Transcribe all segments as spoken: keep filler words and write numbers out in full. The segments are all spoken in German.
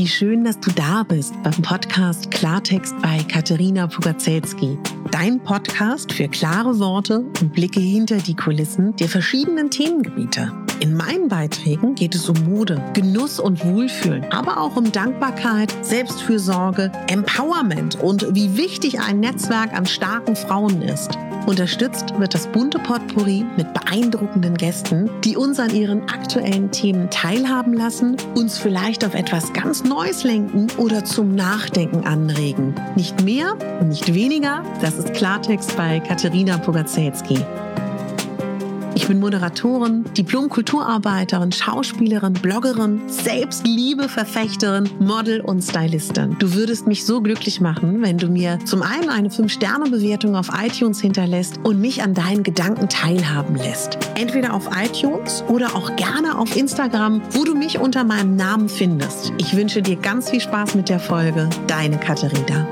Wie schön, dass du da bist beim Podcast Klartext bei Katerina Pugacelski. Dein Podcast für klare Worte und Blicke hinter die Kulissen der verschiedenen Themengebiete. In meinen Beiträgen geht es um Mode, Genuss und Wohlfühlen, aber auch um Dankbarkeit, Selbstfürsorge, Empowerment und wie wichtig ein Netzwerk an starken Frauen ist. Unterstützt wird das bunte Potpourri mit beeindruckenden Gästen, die uns an ihren aktuellen Themen teilhaben lassen, uns vielleicht auf etwas ganz Neues lenken oder zum Nachdenken anregen. Nicht mehr und nicht weniger, das ist Klartext bei Katerina Pugacelski. Ich bin Moderatorin, Diplom-Kulturarbeiterin, Schauspielerin, Bloggerin, Selbstliebe-Verfechterin, Model und Stylistin. Du würdest mich so glücklich machen, wenn du mir zum einen eine fünf Sterne Bewertung auf iTunes hinterlässt und mich an deinen Gedanken teilhaben lässt. Entweder auf iTunes oder auch gerne auf Instagram, wo du mich unter meinem Namen findest. Ich wünsche dir ganz viel Spaß mit der Folge. Deine Katerina.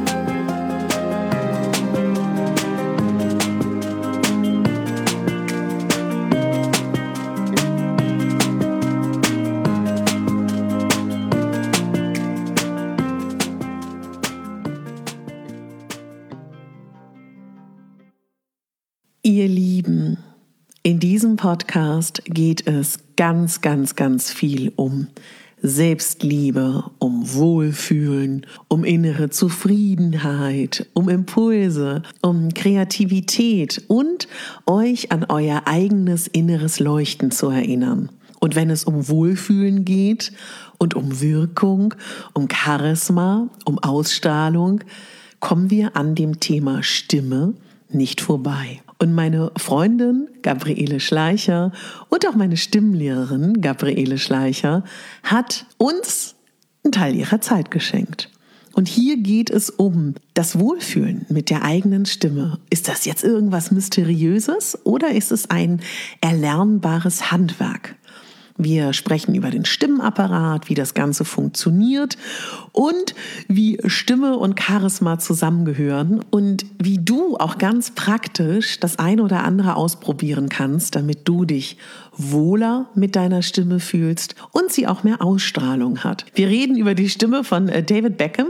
Ihr Lieben, in diesem Podcast geht es ganz, ganz, ganz viel um Selbstliebe, um Wohlfühlen, um innere Zufriedenheit, um Impulse, um Kreativität und euch an euer eigenes inneres Leuchten zu erinnern. Und wenn es um Wohlfühlen geht und um Wirkung, um Charisma, um Ausstrahlung, kommen wir an dem Thema Stimme nicht vorbei. Und meine Freundin Gabriele Schleicher und auch meine Stimmlehrerin Gabriele Schleicher hat uns einen Teil ihrer Zeit geschenkt. Und hier geht es um das Wohlfühlen mit der eigenen Stimme. Ist das jetzt irgendwas Mysteriöses oder ist es ein erlernbares Handwerk? Wir sprechen über den Stimmenapparat, wie das Ganze funktioniert und wie Stimme und Charisma zusammengehören und wie du auch ganz praktisch das eine oder andere ausprobieren kannst, damit du dich wohler mit deiner Stimme fühlst und sie auch mehr Ausstrahlung hat. Wir reden über die Stimme von David Beckham.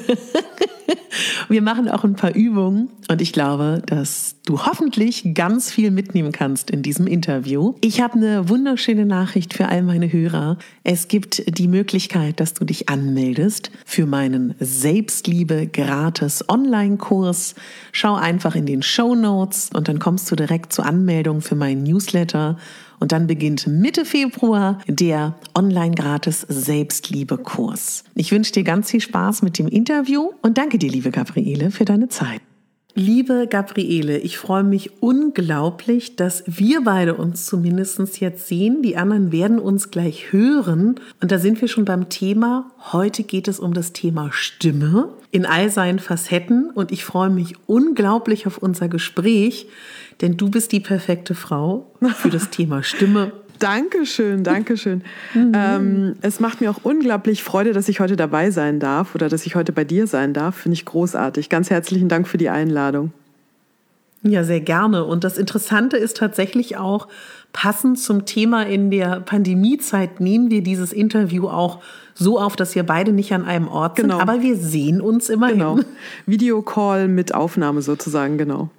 Wir machen auch ein paar Übungen und ich glaube, dass du hoffentlich ganz viel mitnehmen kannst in diesem Interview. Ich habe eine wunderschöne Nachricht für all meine Hörer. Es gibt die Möglichkeit, dass du dich anmeldest für meinen Selbstliebe-Gratis-Online-Kurs. Schau einfach in den Shownotes und dann kommst du direkt zur Anmeldung für meinen Newsletter. Und dann beginnt Mitte Februar der Online-Gratis-Selbstliebe-Kurs. Ich wünsche dir ganz viel Spaß mit dem Interview und danke dir, liebe Gabriele, für deine Zeit. Liebe Gabriele, ich freue mich unglaublich, dass wir beide uns zumindest jetzt sehen. Die anderen werden uns gleich hören. Und da sind wir schon beim Thema. Heute geht es um das Thema Stimme in all seinen Facetten. Und ich freue mich unglaublich auf unser Gespräch, denn du bist die perfekte Frau für das Thema Stimme. Dankeschön, Dankeschön. Mhm. Ähm, es macht mir auch unglaublich Freude, dass ich heute dabei sein darf oder dass ich heute bei dir sein darf. Finde ich großartig. Ganz herzlichen Dank für die Einladung. Ja, sehr gerne. Und das Interessante ist tatsächlich auch, passend zum Thema in der Pandemiezeit nehmen wir dieses Interview auch so auf, dass wir beide nicht an einem Ort sind, genau. Aber wir sehen uns immerhin. Genau. Videocall mit Aufnahme sozusagen, genau.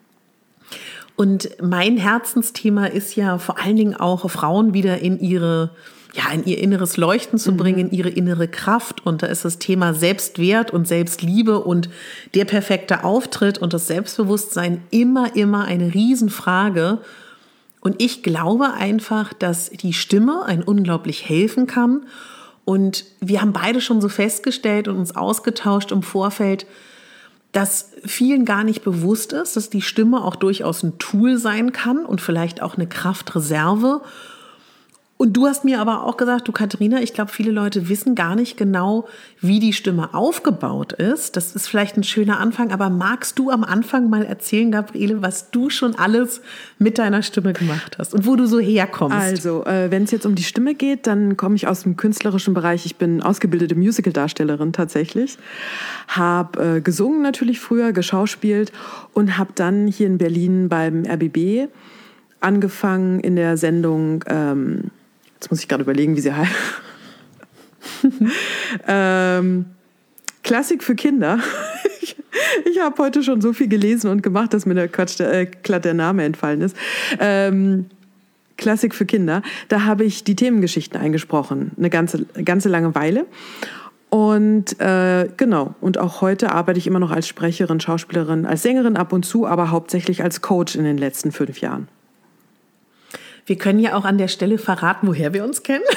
Und mein Herzensthema ist ja vor allen Dingen auch, Frauen wieder in ihre, ja, in ihr inneres Leuchten zu bringen, in ihre innere Kraft. Und da ist das Thema Selbstwert und Selbstliebe und der perfekte Auftritt und das Selbstbewusstsein immer, immer eine Riesenfrage. Und ich glaube einfach, dass die Stimme einen unglaublich helfen kann. Und wir haben beide schon so festgestellt und uns ausgetauscht im Vorfeld, dass vielen gar nicht bewusst ist, dass die Stimme auch durchaus ein Tool sein kann und vielleicht auch eine Kraftreserve. Und du hast mir aber auch gesagt, du Katerina, ich glaube, viele Leute wissen gar nicht genau, wie die Stimme aufgebaut ist. Das ist vielleicht ein schöner Anfang, aber magst du am Anfang mal erzählen, Gabriele, was du schon alles mit deiner Stimme gemacht hast und wo du so herkommst? Also, äh, wenn es jetzt um die Stimme geht, dann komme ich aus dem künstlerischen Bereich. Ich bin ausgebildete Musicaldarstellerin tatsächlich, habe äh, gesungen natürlich früher, geschauspielt und habe dann hier in Berlin beim R B B angefangen in der Sendung, ähm, jetzt muss ich gerade überlegen, wie sie heißt. ähm, Klassik für Kinder. ich ich habe heute schon so viel gelesen und gemacht, dass mir der Quatsch, der, äh, glatt der Name entfallen ist. Ähm, Klassik für Kinder. Da habe ich die Themengeschichten eingesprochen, eine ganze, ganze lange Weile. Und äh, genau, und auch heute arbeite ich immer noch als Sprecherin, Schauspielerin, als Sängerin ab und zu, aber hauptsächlich als Coach in den letzten fünf Jahren. Wir können ja auch an der Stelle verraten, woher wir uns kennen.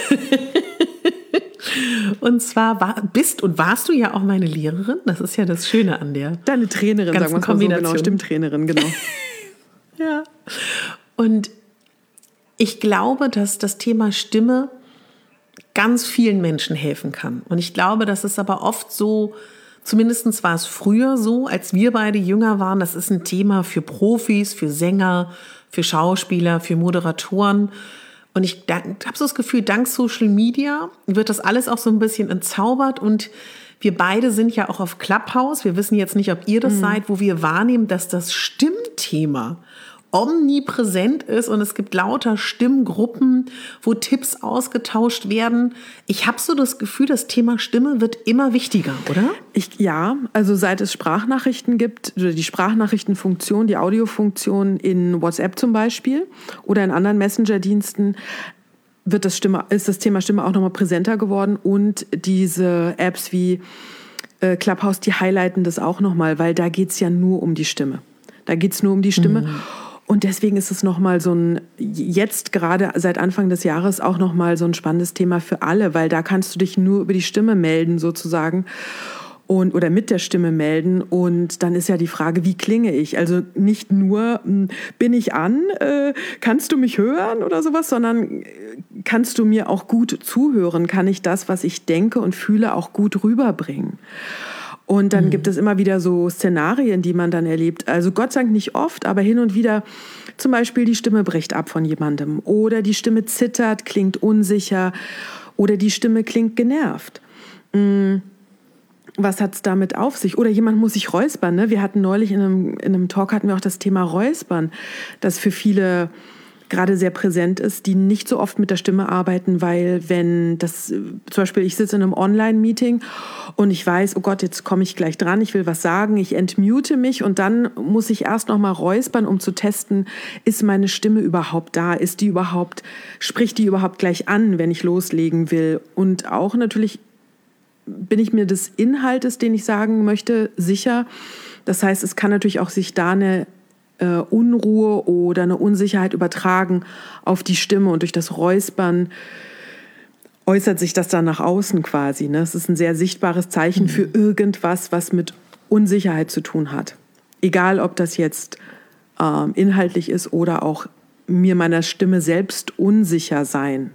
Und zwar war, bist und warst du ja auch meine Lehrerin. Das ist ja das Schöne an der Deine Trainerin, sagen wir mal so, genau, Stimmtrainerin, genau. Ja. Und ich glaube, dass das Thema Stimme ganz vielen Menschen helfen kann. Und ich glaube, dass es aber oft so, zumindest war es früher so, als wir beide jünger waren, das ist ein Thema für Profis, für Sänger, für Schauspieler, für Moderatoren. Und ich habe so das Gefühl, dank Social Media wird das alles auch so ein bisschen entzaubert. Und wir beide sind ja auch auf Clubhouse. Wir wissen jetzt nicht, ob ihr das mhm. seid, wo wir wahrnehmen, dass das Stimmthema omnipräsent ist und es gibt lauter Stimmgruppen, wo Tipps ausgetauscht werden. Ich habe so das Gefühl, das Thema Stimme wird immer wichtiger, oder? Ich, ja, also seit es Sprachnachrichten gibt, oder die Sprachnachrichtenfunktion, die Audiofunktion in WhatsApp zum Beispiel oder in anderen Messenger-Diensten, wird das Stimme, ist das Thema Stimme auch nochmal präsenter geworden und diese Apps wie äh, Clubhouse, die highlighten das auch nochmal, weil da geht es ja nur um die Stimme. Da geht es nur um die Stimme. Mhm. Und deswegen ist es nochmal so ein, jetzt gerade seit Anfang des Jahres auch nochmal so ein spannendes Thema für alle, weil da kannst du dich nur über die Stimme melden sozusagen und oder mit der Stimme melden. Und dann ist ja die Frage, wie klinge ich? Also nicht nur, bin ich an, äh, kannst du mich hören oder sowas, sondern kannst du mir auch gut zuhören? Kann ich das, was ich denke und fühle, auch gut rüberbringen? Und dann mhm. gibt es immer wieder so Szenarien, die man dann erlebt. Also Gott sei Dank nicht oft, aber hin und wieder zum Beispiel die Stimme bricht ab von jemandem oder die Stimme zittert, klingt unsicher oder die Stimme klingt genervt. Was hat es damit auf sich? Oder jemand muss sich räuspern. Ne? Wir hatten neulich in einem, in einem Talk hatten wir auch das Thema Räuspern, das für viele gerade sehr präsent ist, die nicht so oft mit der Stimme arbeiten, weil wenn das, zum Beispiel ich sitze in einem Online-Meeting und ich weiß, oh Gott, jetzt komme ich gleich dran, ich will was sagen, ich entmute mich und dann muss ich erst noch mal räuspern, um zu testen, ist meine Stimme überhaupt da, ist die überhaupt, spricht die überhaupt gleich an, wenn ich loslegen will? Und auch natürlich bin ich mir des Inhaltes, den ich sagen möchte, sicher. Das heißt, es kann natürlich auch sich da eine Unruhe oder eine Unsicherheit übertragen auf die Stimme und durch das Räuspern äußert sich das dann nach außen quasi. Ne? Es ist ein sehr sichtbares Zeichen mhm. für irgendwas, was mit Unsicherheit zu tun hat. Egal, ob das jetzt ähm, inhaltlich ist oder auch mir meiner Stimme selbst unsicher sein.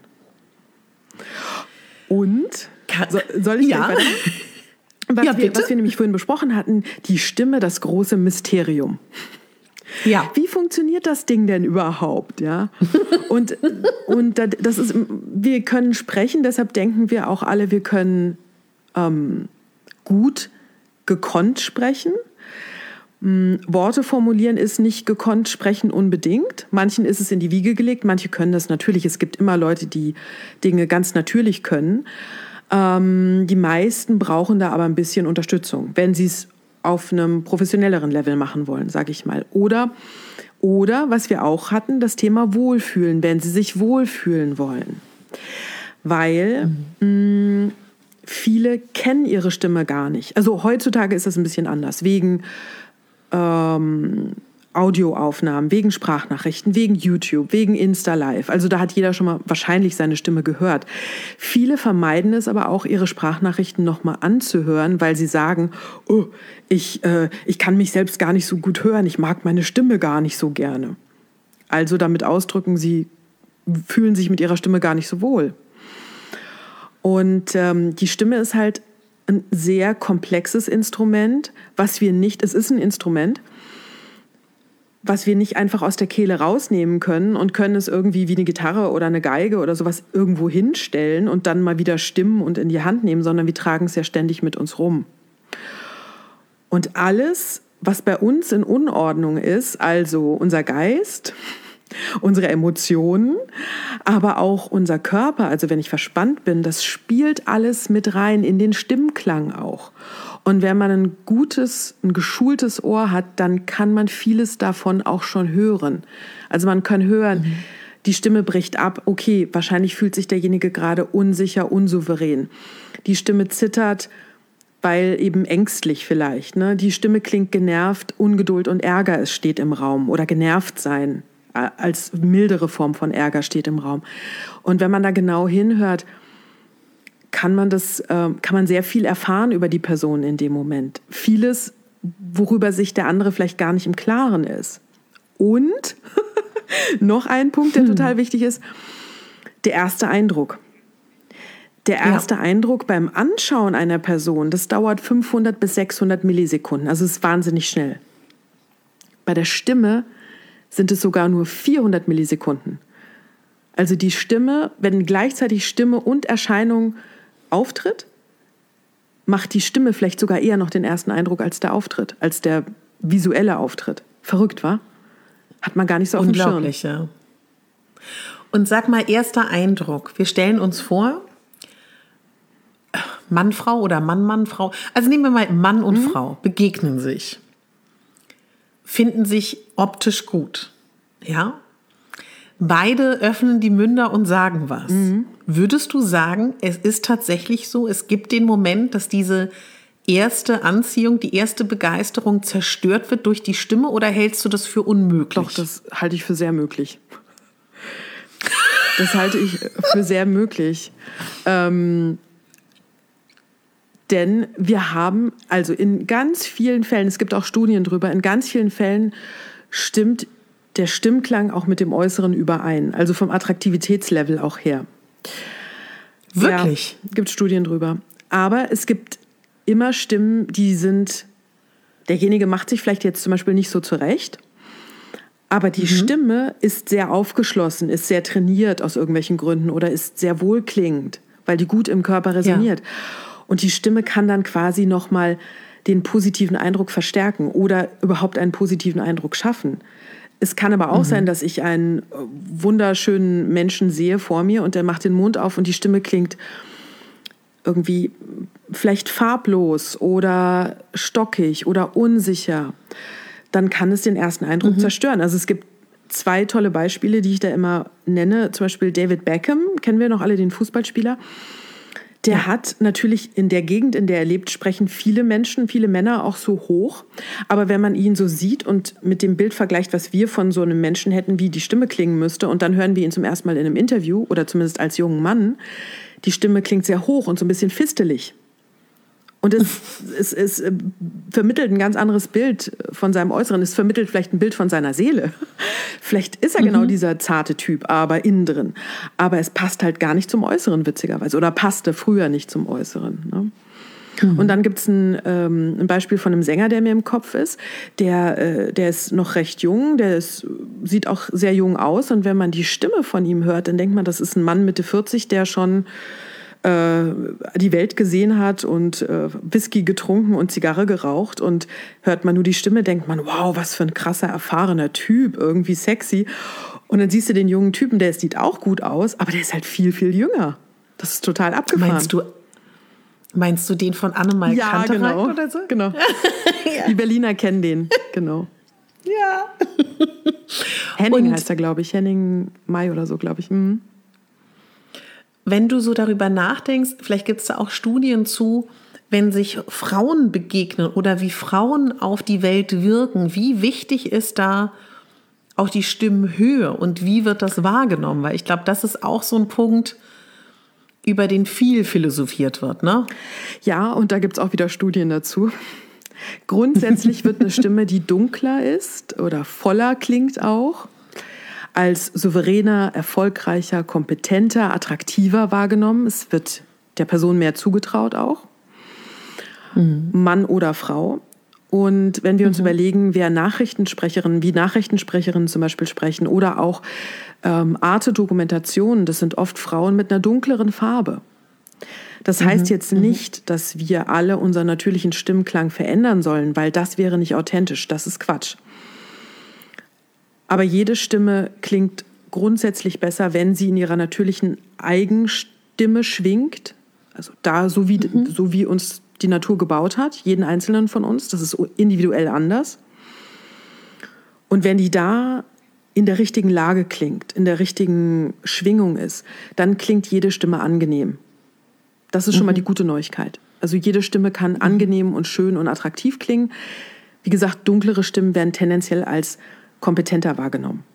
Und, so, soll ich ja. was, ja, wir, was wir nämlich vorhin besprochen hatten, die Stimme, das große Mysterium. Ja. Wie funktioniert das Ding denn überhaupt? Ja? Und, und das ist, wir können sprechen, deshalb denken wir auch alle, wir können ähm, gut gekonnt sprechen. Ähm, Worte formulieren ist nicht gekonnt sprechen unbedingt. Manchen ist es in die Wiege gelegt, manche können das natürlich. Es gibt immer Leute, die Dinge ganz natürlich können. Ähm, die meisten brauchen da aber ein bisschen Unterstützung, wenn sie es auf einem professionelleren Level machen wollen, sage ich mal. Oder, oder, was wir auch hatten, das Thema Wohlfühlen, wenn sie sich wohlfühlen wollen. Weil mhm. mh, viele kennen ihre Stimme gar nicht. Also heutzutage ist das ein bisschen anders, wegen ähm, Audioaufnahmen, wegen Sprachnachrichten, wegen YouTube, wegen Insta-Live. Also da hat jeder schon mal wahrscheinlich seine Stimme gehört. Viele vermeiden es aber auch, ihre Sprachnachrichten nochmal anzuhören, weil sie sagen, oh, ich, äh, ich kann mich selbst gar nicht so gut hören, ich mag meine Stimme gar nicht so gerne. Also damit ausdrücken, sie fühlen sich mit ihrer Stimme gar nicht so wohl. Und ähm, die Stimme ist halt ein sehr komplexes Instrument, was wir nicht, es ist ein Instrument, was wir nicht einfach aus der Kehle rausnehmen können und können es irgendwie wie eine Gitarre oder eine Geige oder sowas irgendwo hinstellen und dann mal wieder stimmen und in die Hand nehmen, sondern wir tragen es ja ständig mit uns rum. Und alles, was bei uns in Unordnung ist, also unser Geist, unsere Emotionen, aber auch unser Körper. Also wenn ich verspannt bin, das spielt alles mit rein in den Stimmklang auch. Und wenn man ein gutes, ein geschultes Ohr hat, dann kann man vieles davon auch schon hören. Also man kann hören, mhm. die Stimme bricht ab. Okay, wahrscheinlich fühlt sich derjenige gerade unsicher, unsouverän. Die Stimme zittert, weil eben ängstlich vielleicht. Ne? Die Stimme klingt genervt, Ungeduld und Ärger, es steht im Raum. Oder genervt sein, als mildere Form von Ärger steht im Raum. Und wenn man da genau hinhört, kann man das, äh, kann man sehr viel erfahren über die Person in dem Moment. Vieles, worüber sich der andere vielleicht gar nicht im Klaren ist. Und noch ein Punkt, der hm. total wichtig ist, der erste Eindruck. Der erste ja. Eindruck beim Anschauen einer Person, das dauert fünfhundert bis sechshundert Millisekunden. Also es ist wahnsinnig schnell. Bei der Stimme sind es sogar nur vierhundert Millisekunden. Also die Stimme, wenn gleichzeitig Stimme und Erscheinung auftritt, macht die Stimme vielleicht sogar eher noch den ersten Eindruck als der Auftritt, als der visuelle Auftritt. Verrückt, wa? Hat man gar nicht so auf dem Schirm. Unglaublich, ja. Und sag mal, erster Eindruck. Wir stellen uns vor, Mann, Frau oder Mann, Mann, Frau. Also nehmen wir mal Mann und mhm. Frau, begegnen sich, finden sich optisch gut, ja? Beide öffnen die Münder und sagen was. Mhm. Würdest du sagen, es ist tatsächlich so, es gibt den Moment, dass diese erste Anziehung, die erste Begeisterung zerstört wird durch die Stimme, oder hältst du das für unmöglich? Doch, das halte ich für sehr möglich. Das halte ich für sehr möglich. Ähm, denn wir haben, also in ganz vielen Fällen, es gibt auch Studien drüber, in ganz vielen Fällen stimmt der Stimmklang auch mit dem Äußeren überein, also vom Attraktivitätslevel auch her. Wirklich? Ja, gibt Studien drüber. Aber es gibt immer Stimmen, die sind, derjenige macht sich vielleicht jetzt zum Beispiel nicht so zurecht, aber die mhm. Stimme ist sehr aufgeschlossen, ist sehr trainiert aus irgendwelchen Gründen oder ist sehr wohlklingend, weil die gut im Körper resoniert. Ja. Und die Stimme kann dann quasi nochmal den positiven Eindruck verstärken oder überhaupt einen positiven Eindruck schaffen. Es kann aber auch mhm. sein, dass ich einen wunderschönen Menschen sehe vor mir und der macht den Mund auf und die Stimme klingt irgendwie vielleicht farblos oder stockig oder unsicher. Dann kann es den ersten Eindruck mhm. zerstören. Also es gibt zwei tolle Beispiele, die ich da immer nenne. Zum Beispiel David Beckham, kennen wir noch alle, den Fußballspieler. Der ja. hat natürlich in der Gegend, in der er lebt, sprechen viele Menschen, viele Männer auch so hoch. Aber wenn man ihn so sieht und mit dem Bild vergleicht, was wir von so einem Menschen hätten, wie die Stimme klingen müsste, und dann hören wir ihn zum ersten Mal in einem Interview oder zumindest als jungen Mann, die Stimme klingt sehr hoch und so ein bisschen fistelig. Und es, es, es vermittelt ein ganz anderes Bild von seinem Äußeren. Es vermittelt vielleicht ein Bild von seiner Seele. Vielleicht ist er mhm. genau dieser zarte Typ, aber innen drin. Aber es passt halt gar nicht zum Äußeren, witzigerweise. Oder passte früher nicht zum Äußeren. Ne? Mhm. Und dann gibt es ein, ähm, ein Beispiel von einem Sänger, der mir im Kopf ist. Der, äh, der ist noch recht jung, der ist, sieht auch sehr jung aus. Und wenn man die Stimme von ihm hört, dann denkt man, das ist ein Mann Mitte vierzig, der schon die Welt gesehen hat und äh, Whisky getrunken und Zigarre geraucht, und hört man nur die Stimme, denkt man, wow, was für ein krasser, erfahrener Typ, irgendwie sexy. Und dann siehst du den jungen Typen, der sieht auch gut aus, aber der ist halt viel, viel jünger. Das ist total abgefahren. Meinst du, meinst du den von Annemal ja, Kantereit genau, oder so? Genau. Ja. Die Berliner kennen den, genau. Ja. Henning und heißt er, glaube ich. Henning Mai oder so, glaube ich. Mhm. Wenn du so darüber nachdenkst, vielleicht gibt es da auch Studien zu, wenn sich Frauen begegnen oder wie Frauen auf die Welt wirken, wie wichtig ist da auch die Stimmenhöhe und wie wird das wahrgenommen? Weil ich glaube, das ist auch so ein Punkt, über den viel philosophiert wird, ne? Ja, und da gibt es auch wieder Studien dazu. Grundsätzlich wird eine Stimme, die dunkler ist oder voller klingt auch, als souveräner, erfolgreicher, kompetenter, attraktiver wahrgenommen. Es wird der Person mehr zugetraut auch, mhm. Mann oder Frau. Und wenn wir uns mhm. überlegen, wer Nachrichtensprecherinnen, wie Nachrichtensprecherinnen zum Beispiel sprechen oder auch ähm, Arte-Dokumentationen, das sind oft Frauen mit einer dunkleren Farbe. Das mhm. heißt jetzt nicht, dass wir alle unseren natürlichen Stimmklang verändern sollen, weil das wäre nicht authentisch, das ist Quatsch. Aber jede Stimme klingt grundsätzlich besser, wenn sie in ihrer natürlichen Eigenstimme schwingt. Also da, so wie, mhm. so wie uns die Natur gebaut hat, jeden Einzelnen von uns. Das ist individuell anders. Und wenn die da in der richtigen Lage klingt, in der richtigen Schwingung ist, dann klingt jede Stimme angenehm. Das ist schon mhm. mal die gute Neuigkeit. Also jede Stimme kann mhm. angenehm und schön und attraktiv klingen. Wie gesagt, dunklere Stimmen werden tendenziell als kompetenter wahrgenommen.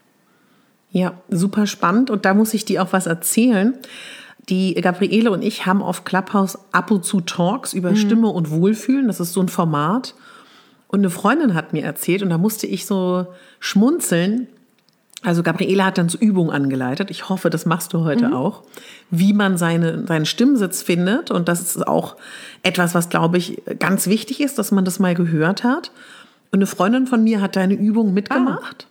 Ja, super spannend. Und da muss ich dir auch was erzählen. Die Gabriele und ich haben auf Clubhouse ab und zu Talks über mhm. Stimme und Wohlfühlen. Das ist so ein Format. Und eine Freundin hat mir erzählt, und da musste ich so schmunzeln. Also Gabriele hat dann so Übungen angeleitet. Ich hoffe, das machst du heute mhm. auch. Wie man seine, seinen Stimmsitz findet. Und das ist auch etwas, was, glaube ich, ganz wichtig ist, dass man das mal gehört hat. Und eine Freundin von mir hat da eine Übung mitgemacht. Ah.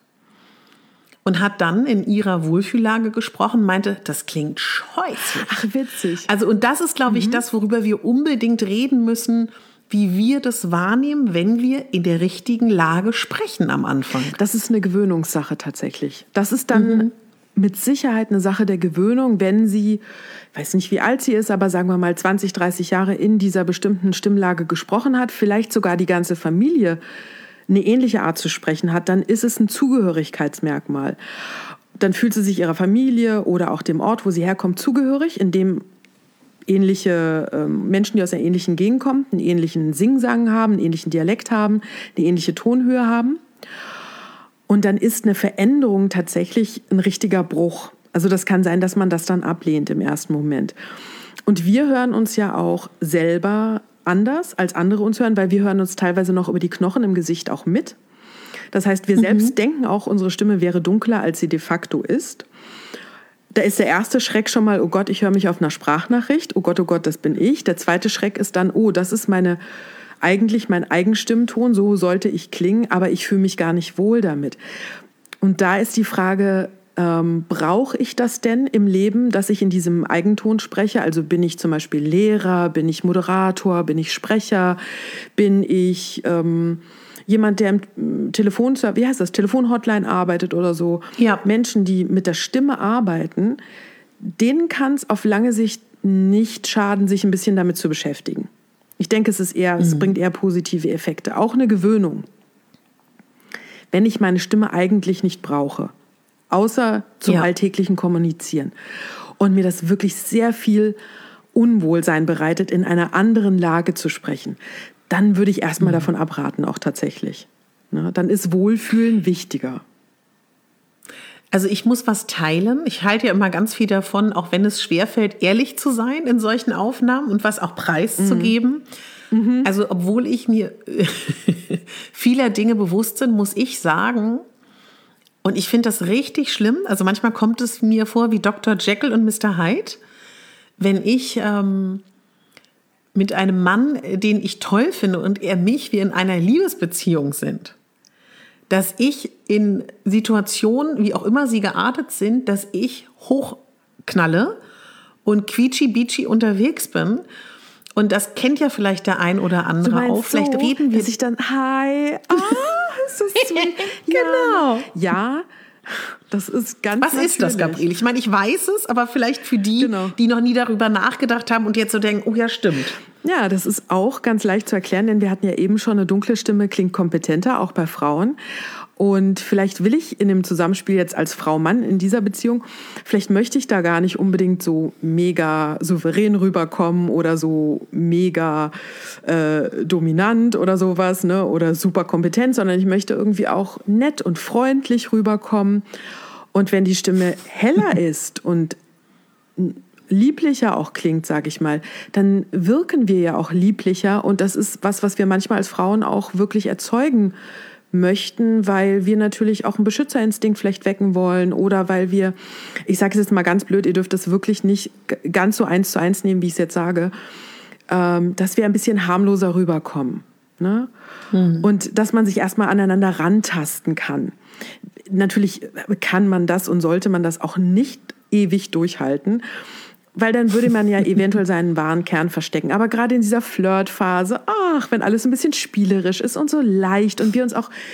Und hat dann in ihrer Wohlfühllage gesprochen, meinte, das klingt scheußlich. Ach, witzig. Also, und das ist, glaube ich, mhm. das, worüber wir unbedingt reden müssen, wie wir das wahrnehmen, wenn wir in der richtigen Lage sprechen am Anfang. Das ist eine Gewöhnungssache tatsächlich. Das ist dann mhm. mit Sicherheit eine Sache der Gewöhnung, wenn sie, ich weiß nicht, wie alt sie ist, aber sagen wir mal zwanzig, dreißig Jahre in dieser bestimmten Stimmlage gesprochen hat, vielleicht sogar die ganze Familie eine ähnliche Art zu sprechen hat, dann ist es ein Zugehörigkeitsmerkmal. Dann fühlt sie sich ihrer Familie oder auch dem Ort, wo sie herkommt, zugehörig, in dem ähnliche äh, Menschen, die aus einer ähnlichen Gegend kommen, einen ähnlichen Singsang haben, einen ähnlichen Dialekt haben, eine ähnliche Tonhöhe haben. Und dann ist eine Veränderung tatsächlich ein richtiger Bruch. Also das kann sein, dass man das dann ablehnt im ersten Moment. Und wir hören uns ja auch selber anders als andere uns hören, weil wir hören uns teilweise noch über die Knochen im Gesicht auch mit. Das heißt, wir mhm. selbst denken auch, unsere Stimme wäre dunkler, als sie de facto ist. Da ist der erste Schreck schon mal, oh Gott, ich höre mich auf einer Sprachnachricht. Oh Gott, oh Gott, das bin ich. Der zweite Schreck ist dann, oh, das ist meine, eigentlich mein Eigenstimmton, so sollte ich klingen, aber ich fühle mich gar nicht wohl damit. Und da ist die Frage, Ähm, brauche ich das denn im Leben, dass ich in diesem Eigenton spreche? Also bin ich zum Beispiel Lehrer, bin ich Moderator, bin ich Sprecher, bin ich ähm, jemand, der im Telefon, wie heißt das, Telefonhotline arbeitet oder so? Ja. Menschen, die mit der Stimme arbeiten, denen kann es auf lange Sicht nicht schaden, sich ein bisschen damit zu beschäftigen. Ich denke, es ist eher, mhm. es bringt eher positive Effekte. Auch eine Gewöhnung. Wenn ich meine Stimme eigentlich nicht brauche, außer zum ja. alltäglichen Kommunizieren. Und mir das wirklich sehr viel Unwohlsein bereitet, in einer anderen Lage zu sprechen, dann würde ich erstmal mhm. davon abraten, auch tatsächlich. Ne? Dann ist Wohlfühlen wichtiger. Also ich muss was teilen. Ich halte ja immer ganz viel davon, auch wenn es schwerfällt, ehrlich zu sein in solchen Aufnahmen und was auch preiszugeben. Mhm. Mhm. Also obwohl ich mir vieler Dinge bewusst bin, muss ich sagen, und ich finde das richtig schlimm. Also manchmal kommt es mir vor wie Doktor Jekyll und Mister Hyde, wenn ich ähm, mit einem Mann, den ich toll finde und er mich, wir in einer Liebesbeziehung sind, dass ich in Situationen, wie auch immer sie geartet sind, dass ich hochknalle und quietschi-bietschi unterwegs bin. Und das kennt ja vielleicht der ein oder andere auch. Vielleicht so, reden wir. Dass ich dann, hi, ah, ist das sweet. Genau. Ja, das ist ganz Was natürlich. ist das, Gabriele? Ich meine, ich weiß es, aber vielleicht für die, genau. die noch nie darüber nachgedacht haben und jetzt so denken, oh ja, stimmt. Ja, das ist auch ganz leicht zu erklären, denn wir hatten ja eben schon, eine dunkle Stimme klingt kompetenter, auch bei Frauen. Und vielleicht will ich in dem Zusammenspiel jetzt als Frau-Mann in dieser Beziehung, vielleicht möchte ich da gar nicht unbedingt so mega souverän rüberkommen oder so mega äh, dominant oder sowas, ne, oder super kompetent, sondern ich möchte irgendwie auch nett und freundlich rüberkommen. Und wenn die Stimme heller ist und lieblicher auch klingt, sage ich mal, dann wirken wir ja auch lieblicher. Und das ist was, was wir manchmal als Frauen auch wirklich erzeugen möchten, weil wir natürlich auch einen Beschützerinstinkt vielleicht wecken wollen oder weil wir, ich sage es jetzt mal ganz blöd, ihr dürft das wirklich nicht ganz so eins zu eins nehmen, wie ich es jetzt sage, ähm, dass wir ein bisschen harmloser rüberkommen. Ne? Mhm. Und dass man sich erstmal aneinander rantasten kann. Natürlich kann man das und sollte man das auch nicht ewig durchhalten, weil dann würde man ja eventuell seinen wahren Kern verstecken. Aber gerade in dieser Flirtphase, ach, wenn alles ein bisschen spielerisch ist und so leicht und wir uns auch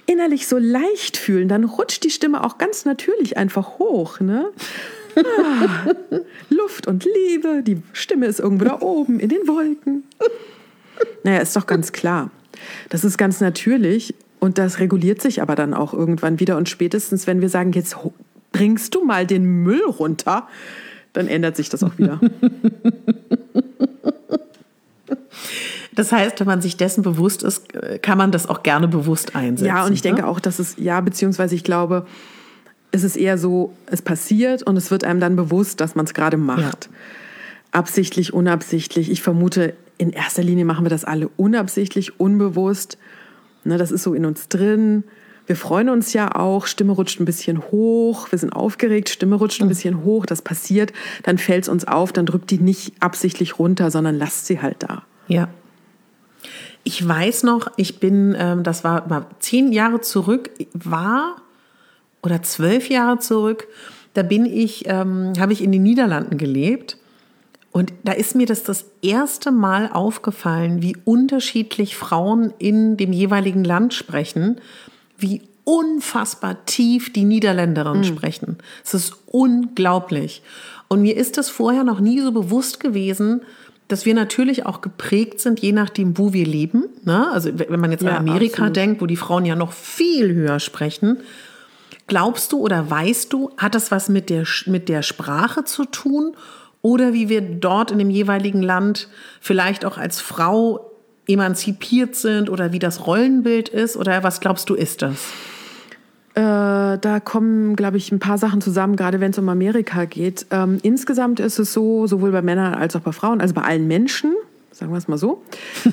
innerlich so leicht fühlen, dann rutscht die Stimme auch ganz natürlich einfach hoch. Ne? Ah, Luft und Liebe, die Stimme ist irgendwo da oben in den Wolken. Naja, ist doch ganz klar. Das ist ganz natürlich und das reguliert sich aber dann auch irgendwann wieder. Und spätestens, wenn wir sagen, jetzt bringst du mal den Müll runter, dann ändert sich das auch wieder. Das heißt, wenn man sich dessen bewusst ist, kann man das auch gerne bewusst einsetzen. Ja, und ich denke ne? auch, dass es, ja, beziehungsweise ich glaube, es ist eher so, es passiert und es wird einem dann bewusst, dass man es gerade macht. Ja. Absichtlich, unabsichtlich. Ich vermute, in erster Linie machen wir das alle unabsichtlich, unbewusst. Ne, das ist so in uns drin. Wir freuen uns ja auch, Stimme rutscht ein bisschen hoch, wir sind aufgeregt, Stimme rutscht ein bisschen hoch, das passiert, dann fällt es uns auf, dann drückt die nicht absichtlich runter, sondern lasst sie halt da. Ja. Ich weiß noch, ich bin, ähm, das war mal zehn Jahre zurück, war oder zwölf Jahre zurück, da bin ich, ähm, habe ich in den Niederlanden gelebt und da ist mir das das erste Mal aufgefallen, wie unterschiedlich Frauen in dem jeweiligen Land sprechen, wie unfassbar tief die Niederländerinnen mhm. sprechen. Es ist unglaublich. Und mir ist das vorher noch nie so bewusst gewesen, dass wir natürlich auch geprägt sind, je nachdem, wo wir leben. Ne? Also wenn man jetzt ja, an Amerika absolut. denkt, wo die Frauen ja noch viel höher sprechen. Glaubst du oder weißt du, hat das was mit der, mit der Sprache zu tun? Oder wie wir dort in dem jeweiligen Land vielleicht auch als Frau emanzipiert sind oder wie das Rollenbild ist? Oder was glaubst du, ist das? Äh, da kommen, glaube ich, ein paar Sachen zusammen, gerade wenn es um Amerika geht. Ähm, insgesamt ist es so, sowohl bei Männern als auch bei Frauen, also bei allen Menschen, sagen wir es mal so,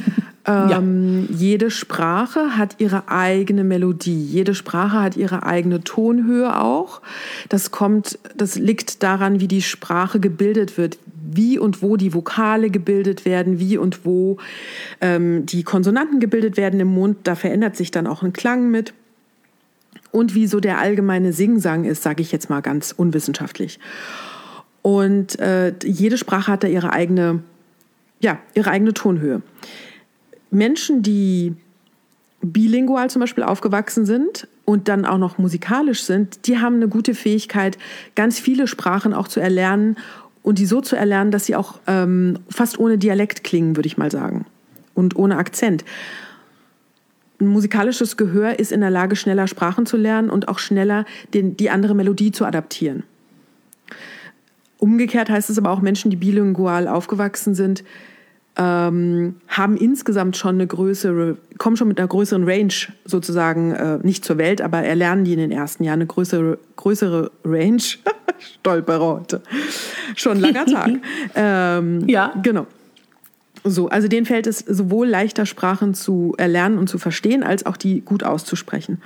ähm, ja. jede Sprache hat ihre eigene Melodie, jede Sprache hat ihre eigene Tonhöhe auch. Das kommt, das liegt daran, wie die Sprache gebildet wird, wie und wo die Vokale gebildet werden, wie und wo ähm, die Konsonanten gebildet werden im Mund. Da verändert sich dann auch ein Klang mit. Und wie so der allgemeine Singsang ist, sage ich jetzt mal ganz unwissenschaftlich. Und äh, jede Sprache hat da ihre eigene, ja, ihre eigene Tonhöhe. Menschen, die bilingual zum Beispiel aufgewachsen sind und dann auch noch musikalisch sind, die haben eine gute Fähigkeit, ganz viele Sprachen auch zu erlernen und die so zu erlernen, dass sie auch ähm, fast ohne Dialekt klingen, würde ich mal sagen, und ohne Akzent. Ein musikalisches Gehör ist in der Lage, schneller Sprachen zu lernen und auch schneller den, die andere Melodie zu adaptieren. Umgekehrt heißt es aber auch, Menschen, die bilingual aufgewachsen sind, ähm, haben insgesamt schon eine größere, kommen schon mit einer größeren Range sozusagen, äh, nicht zur Welt, aber erlernen die in den ersten Jahren eine größere, größere Range. Stolperer heute. Schon ein langer Tag. ähm, ja. Genau. So, also denen fällt es sowohl leichter, Sprachen zu erlernen und zu verstehen, als auch die gut auszusprechen.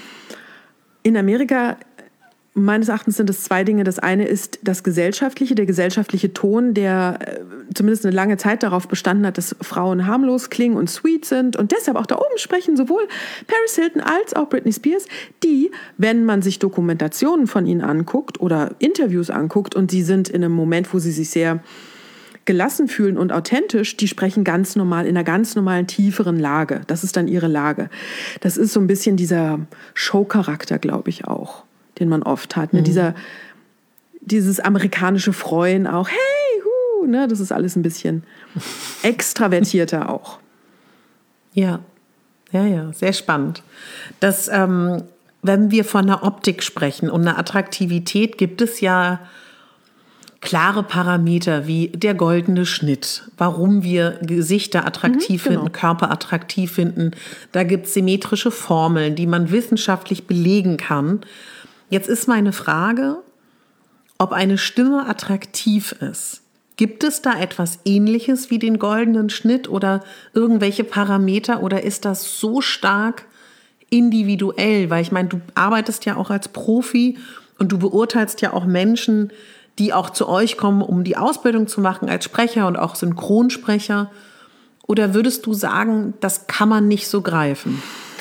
In Amerika, meines Erachtens sind es zwei Dinge. Das eine ist das Gesellschaftliche, der gesellschaftliche Ton, der äh, zumindest eine lange Zeit darauf bestanden hat, dass Frauen harmlos klingen und sweet sind und deshalb auch da oben sprechen, sowohl Paris Hilton als auch Britney Spears, die, wenn man sich Dokumentationen von ihnen anguckt oder Interviews anguckt und sie sind in einem Moment, wo sie sich sehr gelassen fühlen und authentisch, die sprechen ganz normal, in einer ganz normalen, tieferen Lage. Das ist dann ihre Lage. Das ist so ein bisschen dieser Show-Charakter, glaube ich auch, den man oft hat. Ne? Mhm. Dieser, dieses amerikanische Freuen auch. Hey, hu, ne? Das ist alles ein bisschen extravertierter auch. Ja, ja, ja, sehr spannend. Das, ähm, wenn wir von der Optik sprechen und einer Attraktivität, gibt es ja klare Parameter wie der goldene Schnitt, warum wir Gesichter attraktiv mhm, genau. finden, Körper attraktiv finden. Da gibt es symmetrische Formeln, die man wissenschaftlich belegen kann. Jetzt ist meine Frage, ob eine Stimme attraktiv ist. Gibt es da etwas Ähnliches wie den goldenen Schnitt oder irgendwelche Parameter oder ist das so stark individuell? Weil ich meine, du arbeitest ja auch als Profi und du beurteilst ja auch Menschen, die auch zu euch kommen, um die Ausbildung zu machen als Sprecher und auch Synchronsprecher? Oder würdest du sagen, das kann man nicht so greifen?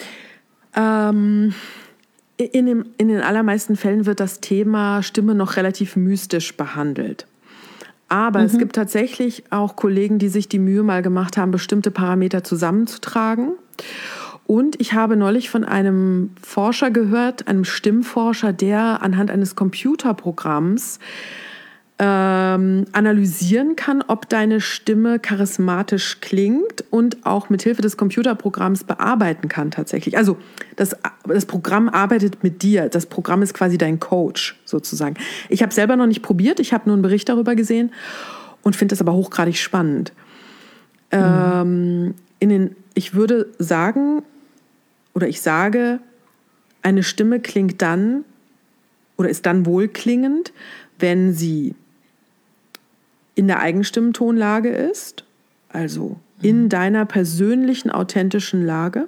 Ähm, in, dem, in den allermeisten Fällen wird das Thema Stimme noch relativ mystisch behandelt. Aber mhm. es gibt tatsächlich auch Kollegen, die sich die Mühe mal gemacht haben, bestimmte Parameter zusammenzutragen Und ich habe neulich von einem Forscher gehört, einem Stimmforscher, der anhand eines Computerprogramms ähm, analysieren kann, ob deine Stimme charismatisch klingt und auch mit Hilfe des Computerprogramms bearbeiten kann tatsächlich. Also das, das Programm arbeitet mit dir. Das Programm ist quasi dein Coach sozusagen. Ich habe selber noch nicht probiert. Ich habe nur einen Bericht darüber gesehen und finde das aber hochgradig spannend. Mhm. Ähm, in den, ich würde sagen, oder ich sage, eine Stimme klingt dann oder ist dann wohlklingend, wenn sie in der Eigenstimmtonlage ist, also in deiner persönlichen, authentischen Lage.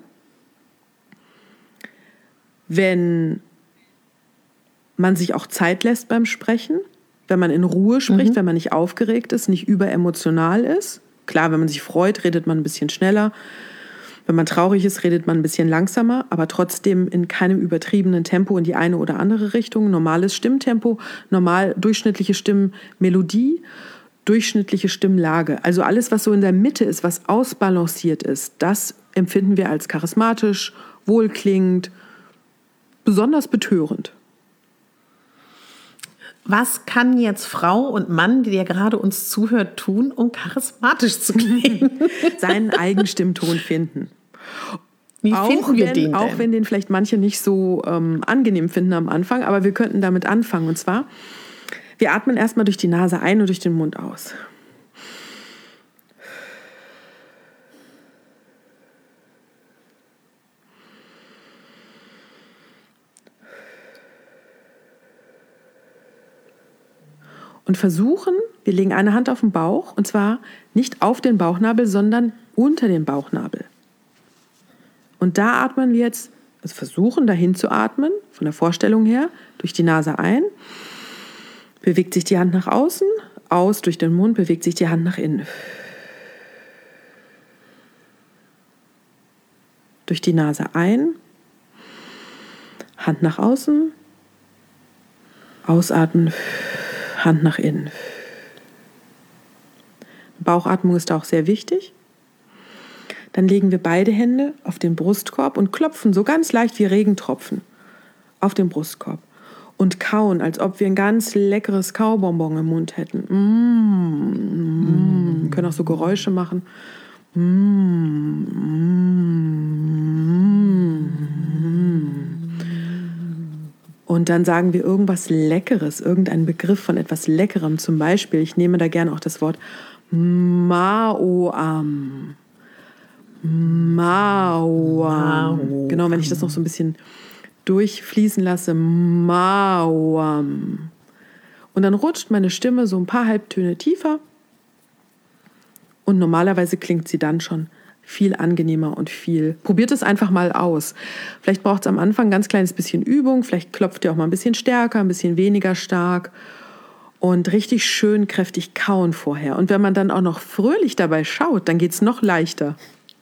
Wenn man sich auch Zeit lässt beim Sprechen, wenn man in Ruhe spricht, mhm. wenn man nicht aufgeregt ist, nicht überemotional ist. Klar, wenn man sich freut, redet man ein bisschen schneller. Wenn man traurig ist, redet man ein bisschen langsamer, aber trotzdem in keinem übertriebenen Tempo in die eine oder andere Richtung. Normales Stimmtempo, normal durchschnittliche Stimmmelodie, durchschnittliche Stimmlage. Also alles, was so in der Mitte ist, was ausbalanciert ist, das empfinden wir als charismatisch, wohlklingend, besonders betörend. Was kann jetzt Frau und Mann, der gerade uns zuhört, tun, um charismatisch zu klingen? Seinen Eigenstimmton finden. Wie auch finden wir wenn, den denn? Auch wenn den vielleicht manche nicht so ähm, angenehm finden am Anfang, aber wir könnten damit anfangen. Und zwar, wir atmen erstmal durch die Nase ein und durch den Mund aus. Und versuchen, wir legen eine Hand auf den Bauch, und zwar nicht auf den Bauchnabel, sondern unter den Bauchnabel. Und da atmen wir jetzt, also versuchen dahin zu atmen, von der Vorstellung her, durch die Nase ein, bewegt sich die Hand nach außen, aus durch den Mund, bewegt sich die Hand nach innen. Durch die Nase ein, Hand nach außen, ausatmen, Hand nach innen. Bauchatmung ist auch sehr wichtig. Dann legen wir beide Hände auf den Brustkorb und klopfen so ganz leicht wie Regentropfen auf den Brustkorb. Und kauen, als ob wir ein ganz leckeres Kaubonbon im Mund hätten. Mm, mm. Mm. Können auch so Geräusche machen. Mm, mm, mm. Und dann sagen wir irgendwas Leckeres, irgendeinen Begriff von etwas Leckerem. Zum Beispiel, ich nehme da gerne auch das Wort Maoam. Maoam. Genau, wenn ich das noch so ein bisschen durchfließen lasse. Maoam. Und dann rutscht meine Stimme so ein paar Halbtöne tiefer. Und normalerweise klingt sie dann schon viel angenehmer und viel. Probiert es einfach mal aus. Vielleicht braucht es am Anfang ein ganz kleines bisschen Übung. Vielleicht klopft ihr auch mal ein bisschen stärker, ein bisschen weniger stark. Und richtig schön kräftig kauen vorher. Und wenn man dann auch noch fröhlich dabei schaut, dann geht es noch leichter.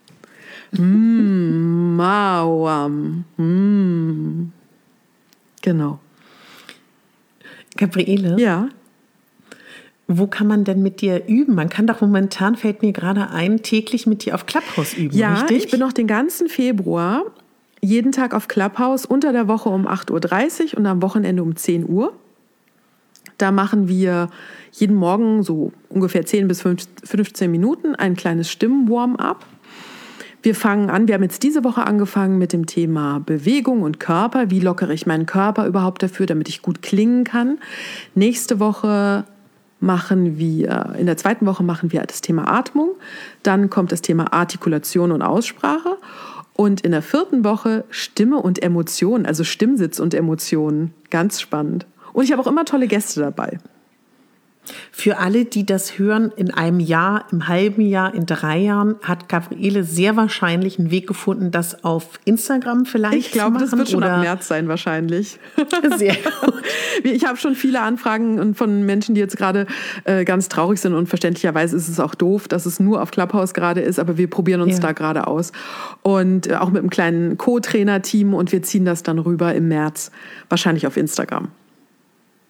Mm, Mauam. Mm. Genau. Gabriele? Ja. Wo kann man denn mit dir üben? Man kann doch momentan, fällt mir gerade ein, täglich mit dir auf Clubhouse üben, ja, richtig? Ja, ich bin noch den ganzen Februar jeden Tag auf Clubhouse, unter der Woche um acht Uhr dreißig und am Wochenende um zehn Uhr. Da machen wir jeden Morgen so ungefähr zehn bis fünfzehn Minuten ein kleines Stimmen-Warm-up. Wir fangen an, wir haben jetzt diese Woche angefangen mit dem Thema Bewegung und Körper. Wie lockere ich meinen Körper überhaupt dafür, damit ich gut klingen kann? Nächste Woche machen wir, in der zweiten Woche machen wir das Thema Atmung. Dann kommt das Thema Artikulation und Aussprache. Und in der vierten Woche Stimme und Emotionen, also Stimmsitz und Emotionen. Ganz spannend. Und ich habe auch immer tolle Gäste dabei. Für alle, die das hören, in einem Jahr, im halben Jahr, in drei Jahren, hat Gabriele sehr wahrscheinlich einen Weg gefunden, das auf Instagram vielleicht ich glaube, zu machen. Das wird schon oder? Ab März sein wahrscheinlich. Sehr gut. Ich habe schon viele Anfragen von Menschen, die jetzt gerade äh, ganz traurig sind, und verständlicherweise ist es auch doof, dass es nur auf Clubhouse gerade ist, aber wir probieren uns ja. da gerade aus. Und äh, auch mit einem kleinen Co-Trainer-Team, und wir ziehen das dann rüber im März, wahrscheinlich auf Instagram.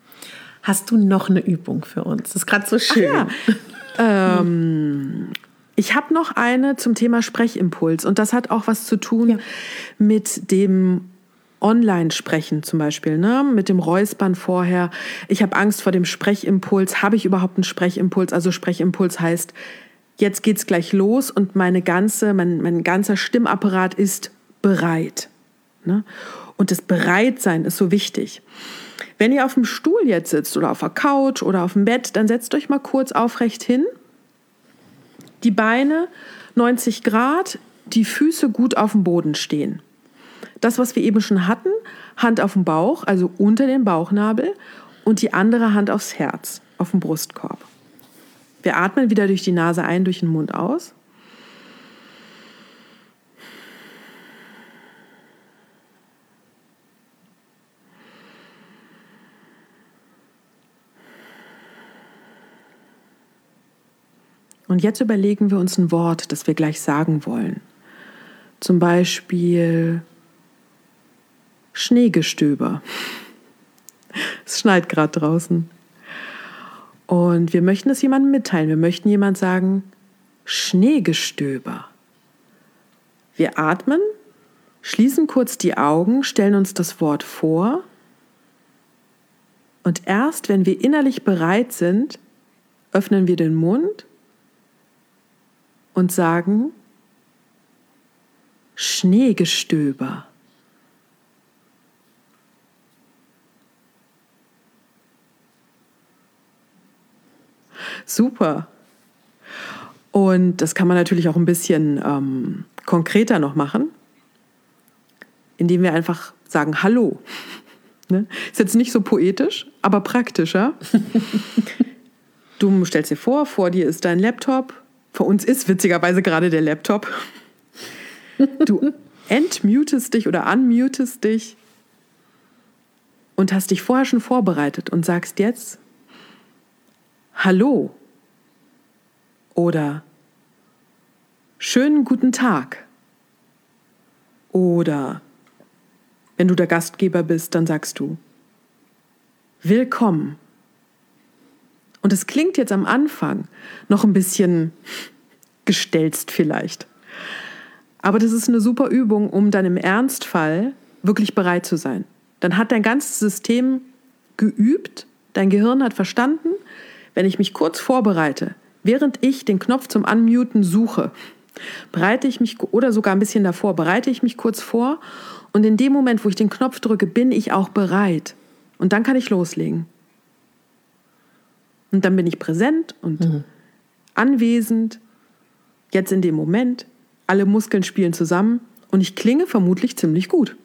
Hast du noch eine Übung für uns? Das ist gerade so schön. Ja. ähm, Ich habe noch eine zum Thema Sprechimpuls und das hat auch was zu tun ja. mit dem Online-Sprechen zum Beispiel, ne? Mit dem Räuspern vorher. Ich habe Angst vor dem Sprechimpuls. Habe ich überhaupt einen Sprechimpuls? Also Sprechimpuls heißt, jetzt geht's gleich los und meine ganze, mein, mein ganzer Stimmapparat ist bereit. Ne? Und das Bereitsein ist so wichtig. Wenn ihr auf dem Stuhl jetzt sitzt oder auf der Couch oder auf dem Bett, dann setzt euch mal kurz aufrecht hin. Die Beine neunzig Grad, die Füße gut auf dem Boden stehen. Das, was wir eben schon hatten, Hand auf dem Bauch, also unter den Bauchnabel und die andere Hand aufs Herz, auf dem Brustkorb. Wir atmen wieder durch die Nase ein, durch den Mund aus. Und jetzt überlegen wir uns ein Wort, das wir gleich sagen wollen. Zum Beispiel Schneegestöber. Es schneit gerade draußen. Und wir möchten es jemandem mitteilen. Wir möchten jemand sagen, Schneegestöber. Wir atmen, schließen kurz die Augen, stellen uns das Wort vor. Und erst wenn wir innerlich bereit sind, öffnen wir den Mund und sagen Schneegestöber. Super. Und das kann man natürlich auch ein bisschen ähm, konkreter noch machen, indem wir einfach sagen Hallo. Ne? Ist jetzt nicht so poetisch, aber praktischer. Du stellst dir vor, vor dir ist dein Laptop. Vor uns ist witzigerweise gerade der Laptop. Du entmutest dich oder unmutest dich und hast dich vorher schon vorbereitet und sagst jetzt Hallo oder schönen guten Tag oder wenn du der Gastgeber bist, dann sagst du Willkommen. Und es klingt jetzt am Anfang noch ein bisschen gestelzt vielleicht. Aber das ist eine super Übung, um dann im Ernstfall wirklich bereit zu sein. Dann hat dein ganzes System geübt, dein Gehirn hat verstanden, wenn ich mich kurz vorbereite, während ich den Knopf zum Unmuten suche, bereite ich mich, oder sogar ein bisschen davor, bereite ich mich kurz vor und in dem Moment, wo ich den Knopf drücke, bin ich auch bereit. Und dann kann ich loslegen. Und dann bin ich präsent und mhm. anwesend, jetzt in dem Moment. Alle Muskeln spielen zusammen und ich klinge vermutlich ziemlich gut.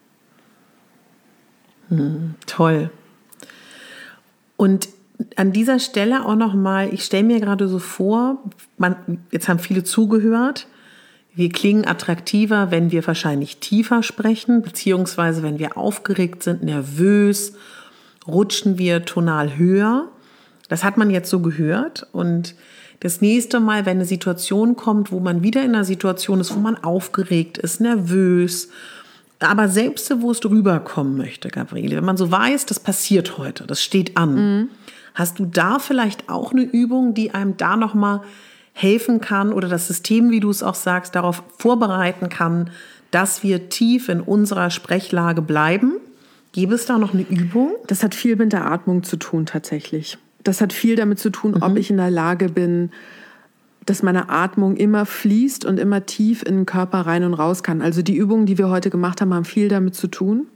Mhm, toll. Und an dieser Stelle auch nochmal, ich stelle mir gerade so vor, man, jetzt haben viele zugehört, wir klingen attraktiver, wenn wir wahrscheinlich tiefer sprechen, beziehungsweise wenn wir aufgeregt sind, nervös, rutschen wir tonal höher. Das hat man jetzt so gehört und das nächste Mal, wenn eine Situation kommt, wo man wieder in einer Situation ist, wo man aufgeregt ist, nervös, aber selbstbewusst rüberkommen möchte, Gabriele, wenn man so weiß, das passiert heute, das steht an, mhm. hast du da vielleicht auch eine Übung, die einem da nochmal helfen kann oder das System, wie du es auch sagst, darauf vorbereiten kann, dass wir tief in unserer Sprechlage bleiben? Gäbe es da noch eine Übung? Das hat viel mit der Atmung zu tun tatsächlich. Das hat viel damit zu tun, mhm. ob ich in der Lage bin, dass meine Atmung immer fließt und immer tief in den Körper rein und raus kann. Also die Übungen, die wir heute gemacht haben, haben viel damit zu tun.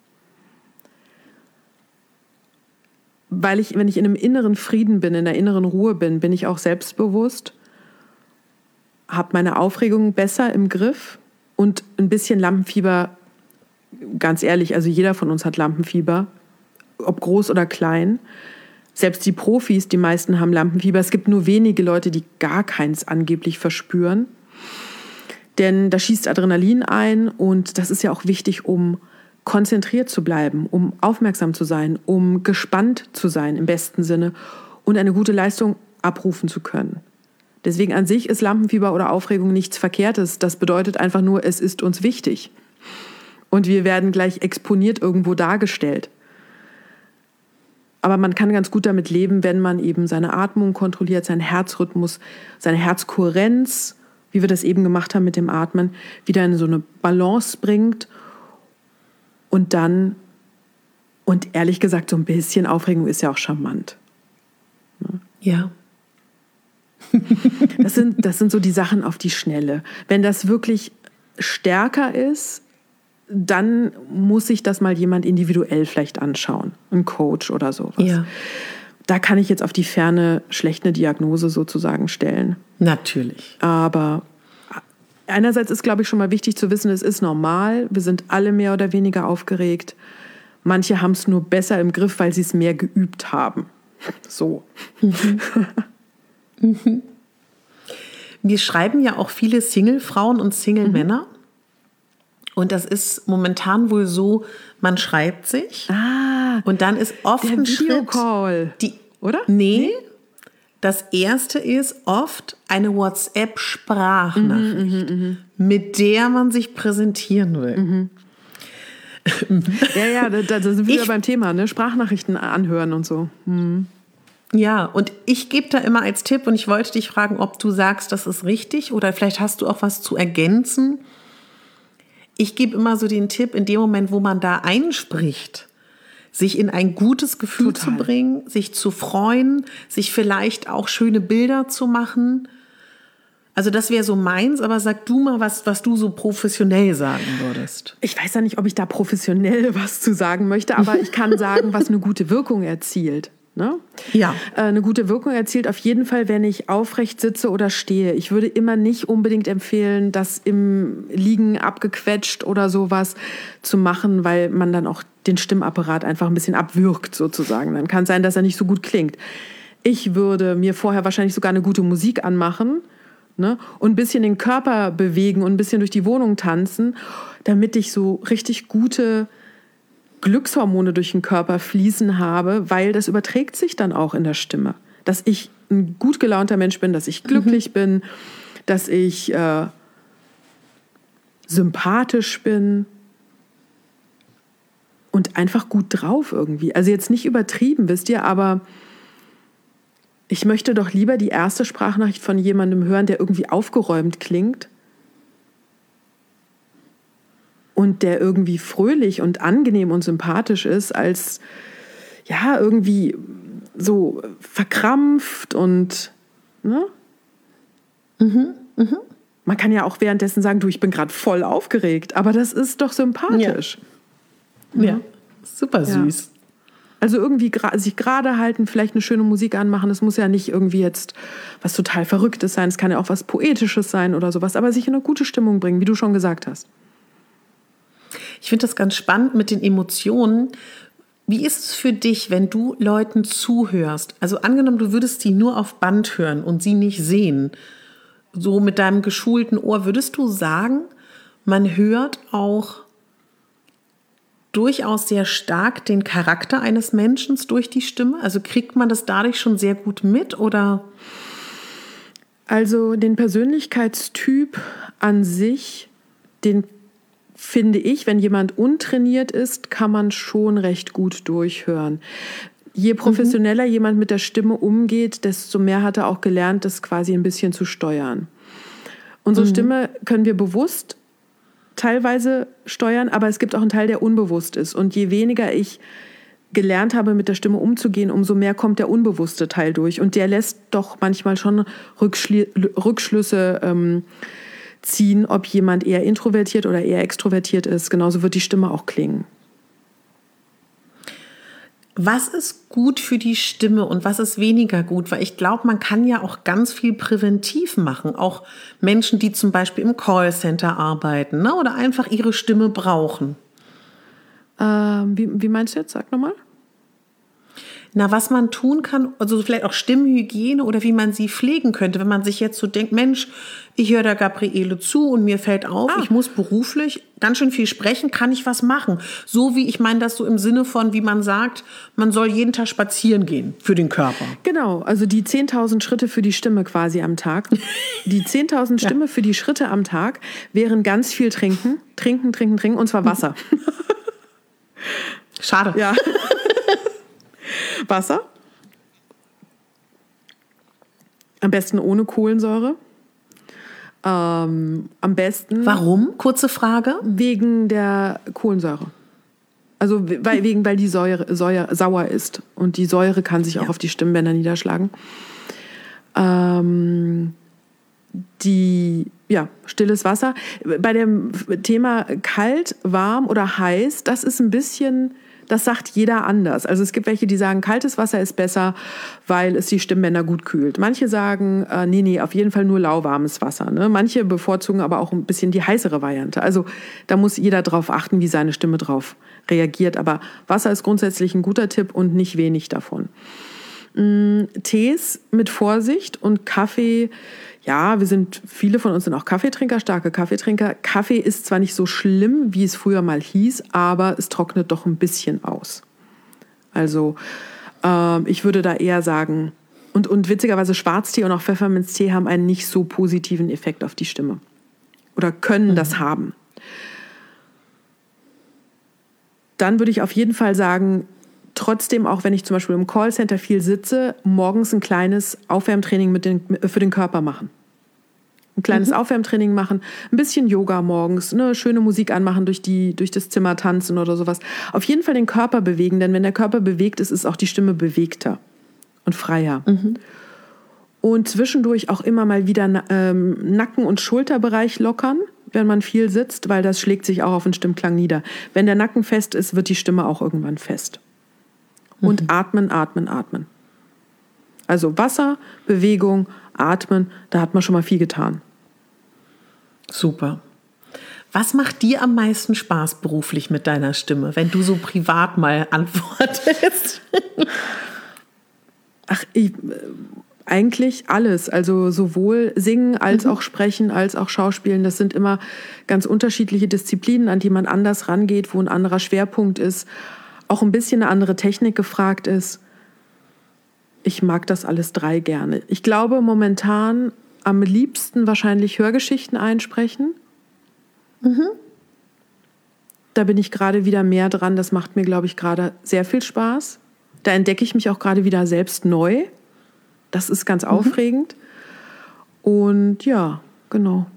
Weil ich, wenn ich in einem inneren Frieden bin, in der inneren Ruhe bin, bin ich auch selbstbewusst, habe meine Aufregung besser im Griff und ein bisschen Lampenfieber, ganz ehrlich, also jeder von uns hat Lampenfieber, ob groß oder klein. Selbst die Profis, die meisten haben Lampenfieber. Es gibt nur wenige Leute, die gar keins angeblich verspüren. Denn da schießt Adrenalin ein und das ist ja auch wichtig, um konzentriert zu bleiben, um aufmerksam zu sein, um gespannt zu sein im besten Sinne und eine gute Leistung abrufen zu können. Deswegen an sich ist Lampenfieber oder Aufregung nichts Verkehrtes. Das bedeutet einfach nur, es ist uns wichtig. Und wir werden gleich exponiert irgendwo dargestellt. Aber man kann ganz gut damit leben, wenn man eben seine Atmung kontrolliert, seinen Herzrhythmus, seine Herzkohärenz, wie wir das eben gemacht haben mit dem Atmen, wieder in so eine Balance bringt. Und dann, und ehrlich gesagt, so ein bisschen Aufregung ist ja auch charmant. Ja. Das sind, das sind so die Sachen auf die Schnelle. Wenn das wirklich stärker ist, dann muss sich das mal jemand individuell vielleicht anschauen. Ein Coach oder sowas. Ja. Da kann ich jetzt auf die Ferne schlecht eine Diagnose sozusagen stellen. Natürlich. Aber einerseits ist, glaube ich, schon mal wichtig zu wissen, es ist normal. Wir sind alle mehr oder weniger aufgeregt. Manche haben es nur besser im Griff, weil sie es mehr geübt haben. So. Mhm. Mhm. Wir schreiben ja auch viele Single-Frauen und Single-Männer. Mhm. Und das ist momentan wohl so, man schreibt sich ah, und dann ist oft der ein Schritt, die, oder? Nee, nee, das erste ist oft eine WhatsApp-Sprachnachricht, mhm, mit der man sich präsentieren will. Mhm. ja, ja, da, da sind wir wieder beim Thema, ne? Sprachnachrichten anhören und so. Mhm. Ja, und ich gebe da immer als Tipp, und ich wollte dich fragen, ob du sagst, das ist richtig oder vielleicht hast du auch was zu ergänzen. Ich gebe immer so den Tipp, in dem Moment, wo man da einspricht, sich in ein gutes Gefühl Total. zu bringen, sich zu freuen, sich vielleicht auch schöne Bilder zu machen. Also das wäre so meins, aber sag du mal, was, was du so professionell sagen würdest. Ich weiß ja nicht, ob ich da professionell was zu sagen möchte, aber ich kann sagen, was eine gute Wirkung erzielt. Ne? Ja. Eine gute Wirkung erzielt auf jeden Fall, wenn ich aufrecht sitze oder stehe. Ich würde immer nicht unbedingt empfehlen, das im Liegen abgequetscht oder sowas zu machen, weil man dann auch den Stimmapparat einfach ein bisschen abwürgt sozusagen. Dann kann es sein, dass er nicht so gut klingt. Ich würde mir vorher wahrscheinlich sogar eine gute Musik anmachen, ne? Und ein bisschen den Körper bewegen und ein bisschen durch die Wohnung tanzen, damit ich so richtig gute Glückshormone durch den Körper fließen habe, weil das überträgt sich dann auch in der Stimme. Dass ich ein gut gelaunter Mensch bin, dass ich glücklich mhm. bin, dass ich äh, sympathisch bin und einfach gut drauf irgendwie. Also jetzt nicht übertrieben, wisst ihr, aber ich möchte doch lieber die erste Sprachnachricht von jemandem hören, der irgendwie aufgeräumt klingt, und der irgendwie fröhlich und angenehm und sympathisch ist, als ja irgendwie so verkrampft und ne? Mhm, mhm. Man kann ja auch währenddessen sagen, du, ich bin gerade voll aufgeregt, aber das ist doch sympathisch. Ja, ja. Super süß. Ja. Also irgendwie gra- sich gerade halten, vielleicht eine schöne Musik anmachen. Es muss ja nicht irgendwie jetzt was total Verrücktes sein, es kann ja auch was Poetisches sein oder sowas, aber sich in eine gute Stimmung bringen, wie du schon gesagt hast. Ich finde das ganz spannend mit den Emotionen. Wie ist es für dich, wenn du Leuten zuhörst? Also angenommen, du würdest sie nur auf Band hören und sie nicht sehen. So mit deinem geschulten Ohr, würdest du sagen, man hört auch durchaus sehr stark den Charakter eines Menschen durch die Stimme? Also kriegt man das dadurch schon sehr gut mit, oder? Also den Persönlichkeitstyp an sich, den finde ich, wenn jemand untrainiert ist, kann man schon recht gut durchhören. Je professioneller mhm. jemand mit der Stimme umgeht, desto mehr hat er auch gelernt, das quasi ein bisschen zu steuern. Unsere mhm. Stimme können wir bewusst teilweise steuern, aber es gibt auch einen Teil, der unbewusst ist. Und je weniger ich gelernt habe, mit der Stimme umzugehen, umso mehr kommt der unbewusste Teil durch. Und der lässt doch manchmal schon Rückschli- Rückschlüsse ähm, ziehen, ob jemand eher introvertiert oder eher extrovertiert ist. Genauso wird die Stimme auch klingen. Was ist gut für die Stimme und was ist weniger gut? Weil ich glaube, man kann ja auch ganz viel präventiv machen. Auch Menschen, die zum Beispiel im Callcenter arbeiten, ne, oder einfach ihre Stimme brauchen. Ähm, wie, wie meinst du jetzt? Sag nochmal. Na, was man tun kann, also vielleicht auch Stimmhygiene oder wie man sie pflegen könnte, wenn man sich jetzt so denkt, Mensch, ich höre der Gabriele zu und mir fällt auf, ah. ich muss beruflich ganz schön viel sprechen, kann ich was machen? So wie, ich meine das so im Sinne von, wie man sagt, man soll jeden Tag spazieren gehen für den Körper. Genau, also die zehntausend Schritte für die Stimme quasi am Tag. Die zehntausend ja. Stimme für die Schritte am Tag wären ganz viel trinken, trinken, trinken, trinken, und zwar Wasser. Schade. Ja. Wasser. Am besten ohne Kohlensäure. Ähm, am besten... Warum? Kurze Frage. Wegen der Kohlensäure. Also weil, wegen, weil die Säure, Säure sauer ist. Und die Säure kann sich auch ja. auf die Stimmbänder niederschlagen. Ähm, die, ja, stilles Wasser. Bei dem Thema kalt, warm oder heiß, das ist ein bisschen, das sagt jeder anders. Also es gibt welche, die sagen, kaltes Wasser ist besser, weil es die Stimmbänder gut kühlt. Manche sagen, äh, nee, nee, auf jeden Fall nur lauwarmes Wasser. Ne? Manche bevorzugen aber auch ein bisschen die heißere Variante. Also da muss jeder drauf achten, wie seine Stimme drauf reagiert. Aber Wasser ist grundsätzlich ein guter Tipp und nicht wenig davon. Mm, Tees mit Vorsicht und Kaffee. Ja, wir sind, viele von uns sind auch Kaffeetrinker, starke Kaffeetrinker. Kaffee ist zwar nicht so schlimm, wie es früher mal hieß, aber es trocknet doch ein bisschen aus. Also äh, ich würde da eher sagen, und, und witzigerweise Schwarztee und auch Pfefferminztee haben einen nicht so positiven Effekt auf die Stimme. Oder können mhm. das haben. Dann würde ich auf jeden Fall sagen, trotzdem, auch wenn ich zum Beispiel im Callcenter viel sitze, morgens ein kleines Aufwärmtraining mit den, für den Körper machen. Ein kleines mhm. Aufwärmtraining machen, ein bisschen Yoga morgens, eine schöne Musik anmachen, durch, die, durch das Zimmer tanzen oder sowas. Auf jeden Fall den Körper bewegen, denn wenn der Körper bewegt ist, ist auch die Stimme bewegter und freier. Mhm. Und zwischendurch auch immer mal wieder ähm, Nacken- und Schulterbereich lockern, wenn man viel sitzt, weil das schlägt sich auch auf den Stimmklang nieder. Wenn der Nacken fest ist, wird die Stimme auch irgendwann fest. Und mhm. atmen, atmen, atmen. Also Wasser, Bewegung, atmen, da hat man schon mal viel getan. Super. Was macht dir am meisten Spaß beruflich mit deiner Stimme, wenn du so privat mal antwortest? Ach, ich, eigentlich alles. Also sowohl singen als mhm. auch sprechen, als auch schauspielen. Das sind immer ganz unterschiedliche Disziplinen, an die man anders rangeht, wo ein anderer Schwerpunkt ist. Auch ein bisschen eine andere Technik gefragt ist. Ich mag das alles drei gerne. Ich glaube momentan am liebsten wahrscheinlich Hörgeschichten einsprechen. Mhm. Da bin ich gerade wieder mehr dran. Das macht mir, glaube ich, gerade sehr viel Spaß. Da entdecke ich mich auch gerade wieder selbst neu. Das ist ganz mhm. aufregend. Und ja, genau.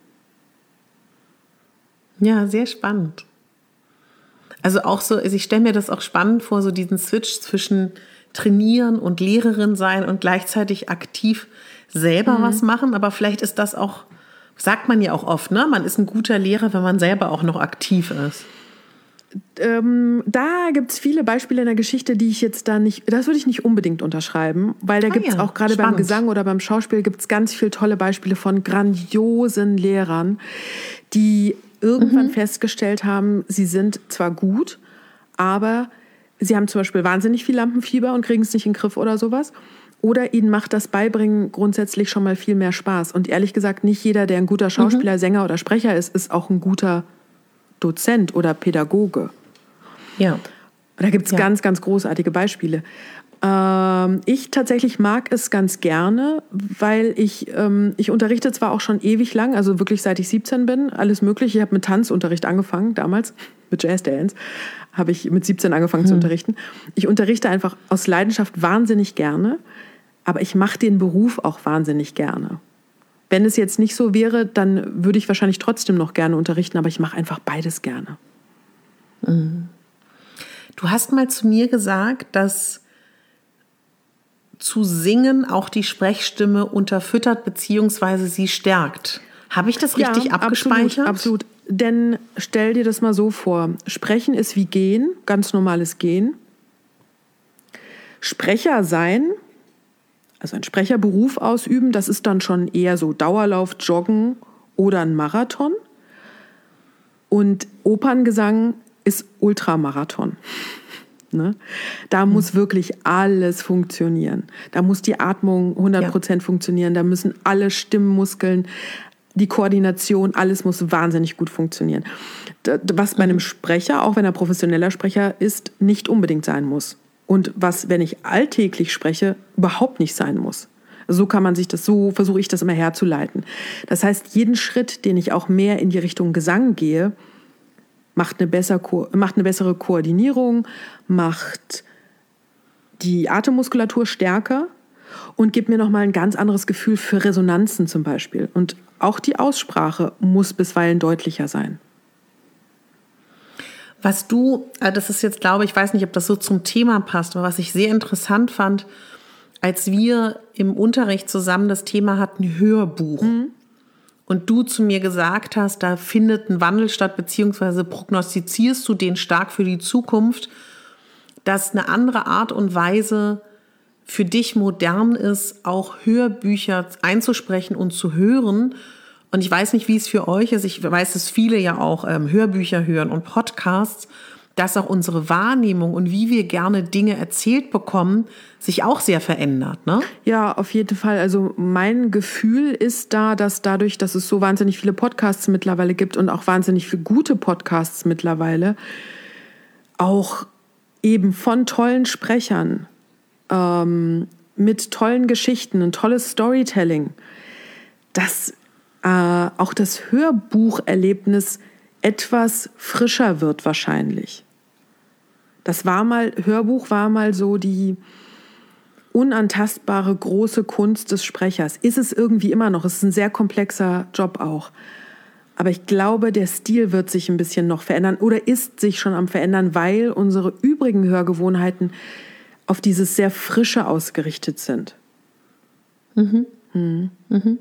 Ja, sehr spannend. Also auch so, also ich stelle mir das auch spannend vor, so diesen Switch zwischen Trainieren und Lehrerin sein und gleichzeitig aktiv selber mhm. was machen. Aber vielleicht ist das auch, sagt man ja auch oft, ne? Man ist ein guter Lehrer, wenn man selber auch noch aktiv ist. Ähm, da gibt es viele Beispiele in der Geschichte, die ich jetzt da nicht, das würde ich nicht unbedingt unterschreiben, weil da ah gibt es ja, auch gerade beim Gesang oder beim Schauspiel gibt es ganz viele tolle Beispiele von grandiosen Lehrern, die irgendwann mhm. festgestellt haben, sie sind zwar gut, aber sie haben zum Beispiel wahnsinnig viel Lampenfieber und kriegen es nicht in den Griff oder sowas. Oder ihnen macht das Beibringen grundsätzlich schon mal viel mehr Spaß. Und ehrlich gesagt, nicht jeder, der ein guter Schauspieler, mhm. Sänger oder Sprecher ist, ist auch ein guter Dozent oder Pädagoge. Ja. Da gibt es ja. ganz, ganz großartige Beispiele. Ähm, ich tatsächlich mag es ganz gerne, weil ich, ähm, ich unterrichte zwar auch schon ewig lang, also wirklich seit ich siebzehn bin, alles mögliche. Ich habe mit Tanzunterricht angefangen, damals mit Jazz Dance, habe ich mit siebzehn angefangen hm. zu unterrichten. Ich unterrichte einfach aus Leidenschaft wahnsinnig gerne, aber ich mache den Beruf auch wahnsinnig gerne. Wenn es jetzt nicht so wäre, dann würde ich wahrscheinlich trotzdem noch gerne unterrichten, aber ich mache einfach beides gerne. Mhm. Du hast mal zu mir gesagt, dass zu singen auch die Sprechstimme unterfüttert bzw. sie stärkt. Habe ich das richtig ja, abgespeichert? Absolut, absolut. Denn stell dir das mal so vor. Sprechen ist wie gehen, ganz normales Gehen. Sprecher sein, also einen Sprecherberuf ausüben, das ist dann schon eher so Dauerlauf, Joggen oder ein Marathon. Und Operngesang ist Ultramarathon. Ne? Da mhm. muss wirklich alles funktionieren. Da muss die Atmung hundert Prozent ja. funktionieren. Da müssen alle Stimmmuskeln, die Koordination, alles muss wahnsinnig gut funktionieren. Was bei einem Sprecher, auch wenn er professioneller Sprecher ist, nicht unbedingt sein muss. Und was, wenn ich alltäglich spreche, überhaupt nicht sein muss. So kann man sich das, so versuche ich das immer herzuleiten. Das heißt, jeden Schritt, den ich auch mehr in die Richtung Gesang gehe, macht eine, besser, macht eine bessere Koordinierung, macht die Atemmuskulatur stärker und gibt mir nochmal ein ganz anderes Gefühl für Resonanzen zum Beispiel. Und auch die Aussprache muss bisweilen deutlicher sein. Was du, das ist jetzt, glaube ich, ich weiß nicht, ob das so zum Thema passt, aber was ich sehr interessant fand, als wir im Unterricht zusammen das Thema hatten, Hörbuch. Mhm. Und du zu mir gesagt hast, da findet ein Wandel statt, beziehungsweise prognostizierst du den stark für die Zukunft, dass eine andere Art und Weise für dich modern ist, auch Hörbücher einzusprechen und zu hören. Und ich weiß nicht, wie es für euch ist. Ich weiß, dass viele ja auch ähm, Hörbücher hören und Podcasts, dass auch unsere Wahrnehmung und wie wir gerne Dinge erzählt bekommen, sich auch sehr verändert, ne? Ja, auf jeden Fall. Also mein Gefühl ist da, dass dadurch, dass es so wahnsinnig viele Podcasts mittlerweile gibt und auch wahnsinnig viele gute Podcasts mittlerweile, auch eben von tollen Sprechern, ähm, mit tollen Geschichten, ein tolles Storytelling, dass äh, auch das Hörbucherlebnis etwas frischer wird wahrscheinlich. Das war mal, Hörbuch war mal so die unantastbare große Kunst des Sprechers. Ist es irgendwie immer noch. Es ist ein sehr komplexer Job auch. Aber ich glaube, der Stil wird sich ein bisschen noch verändern oder ist sich schon am verändern, weil unsere übrigen Hörgewohnheiten auf dieses sehr Frische ausgerichtet sind. Mhm. Mhm. Mhm.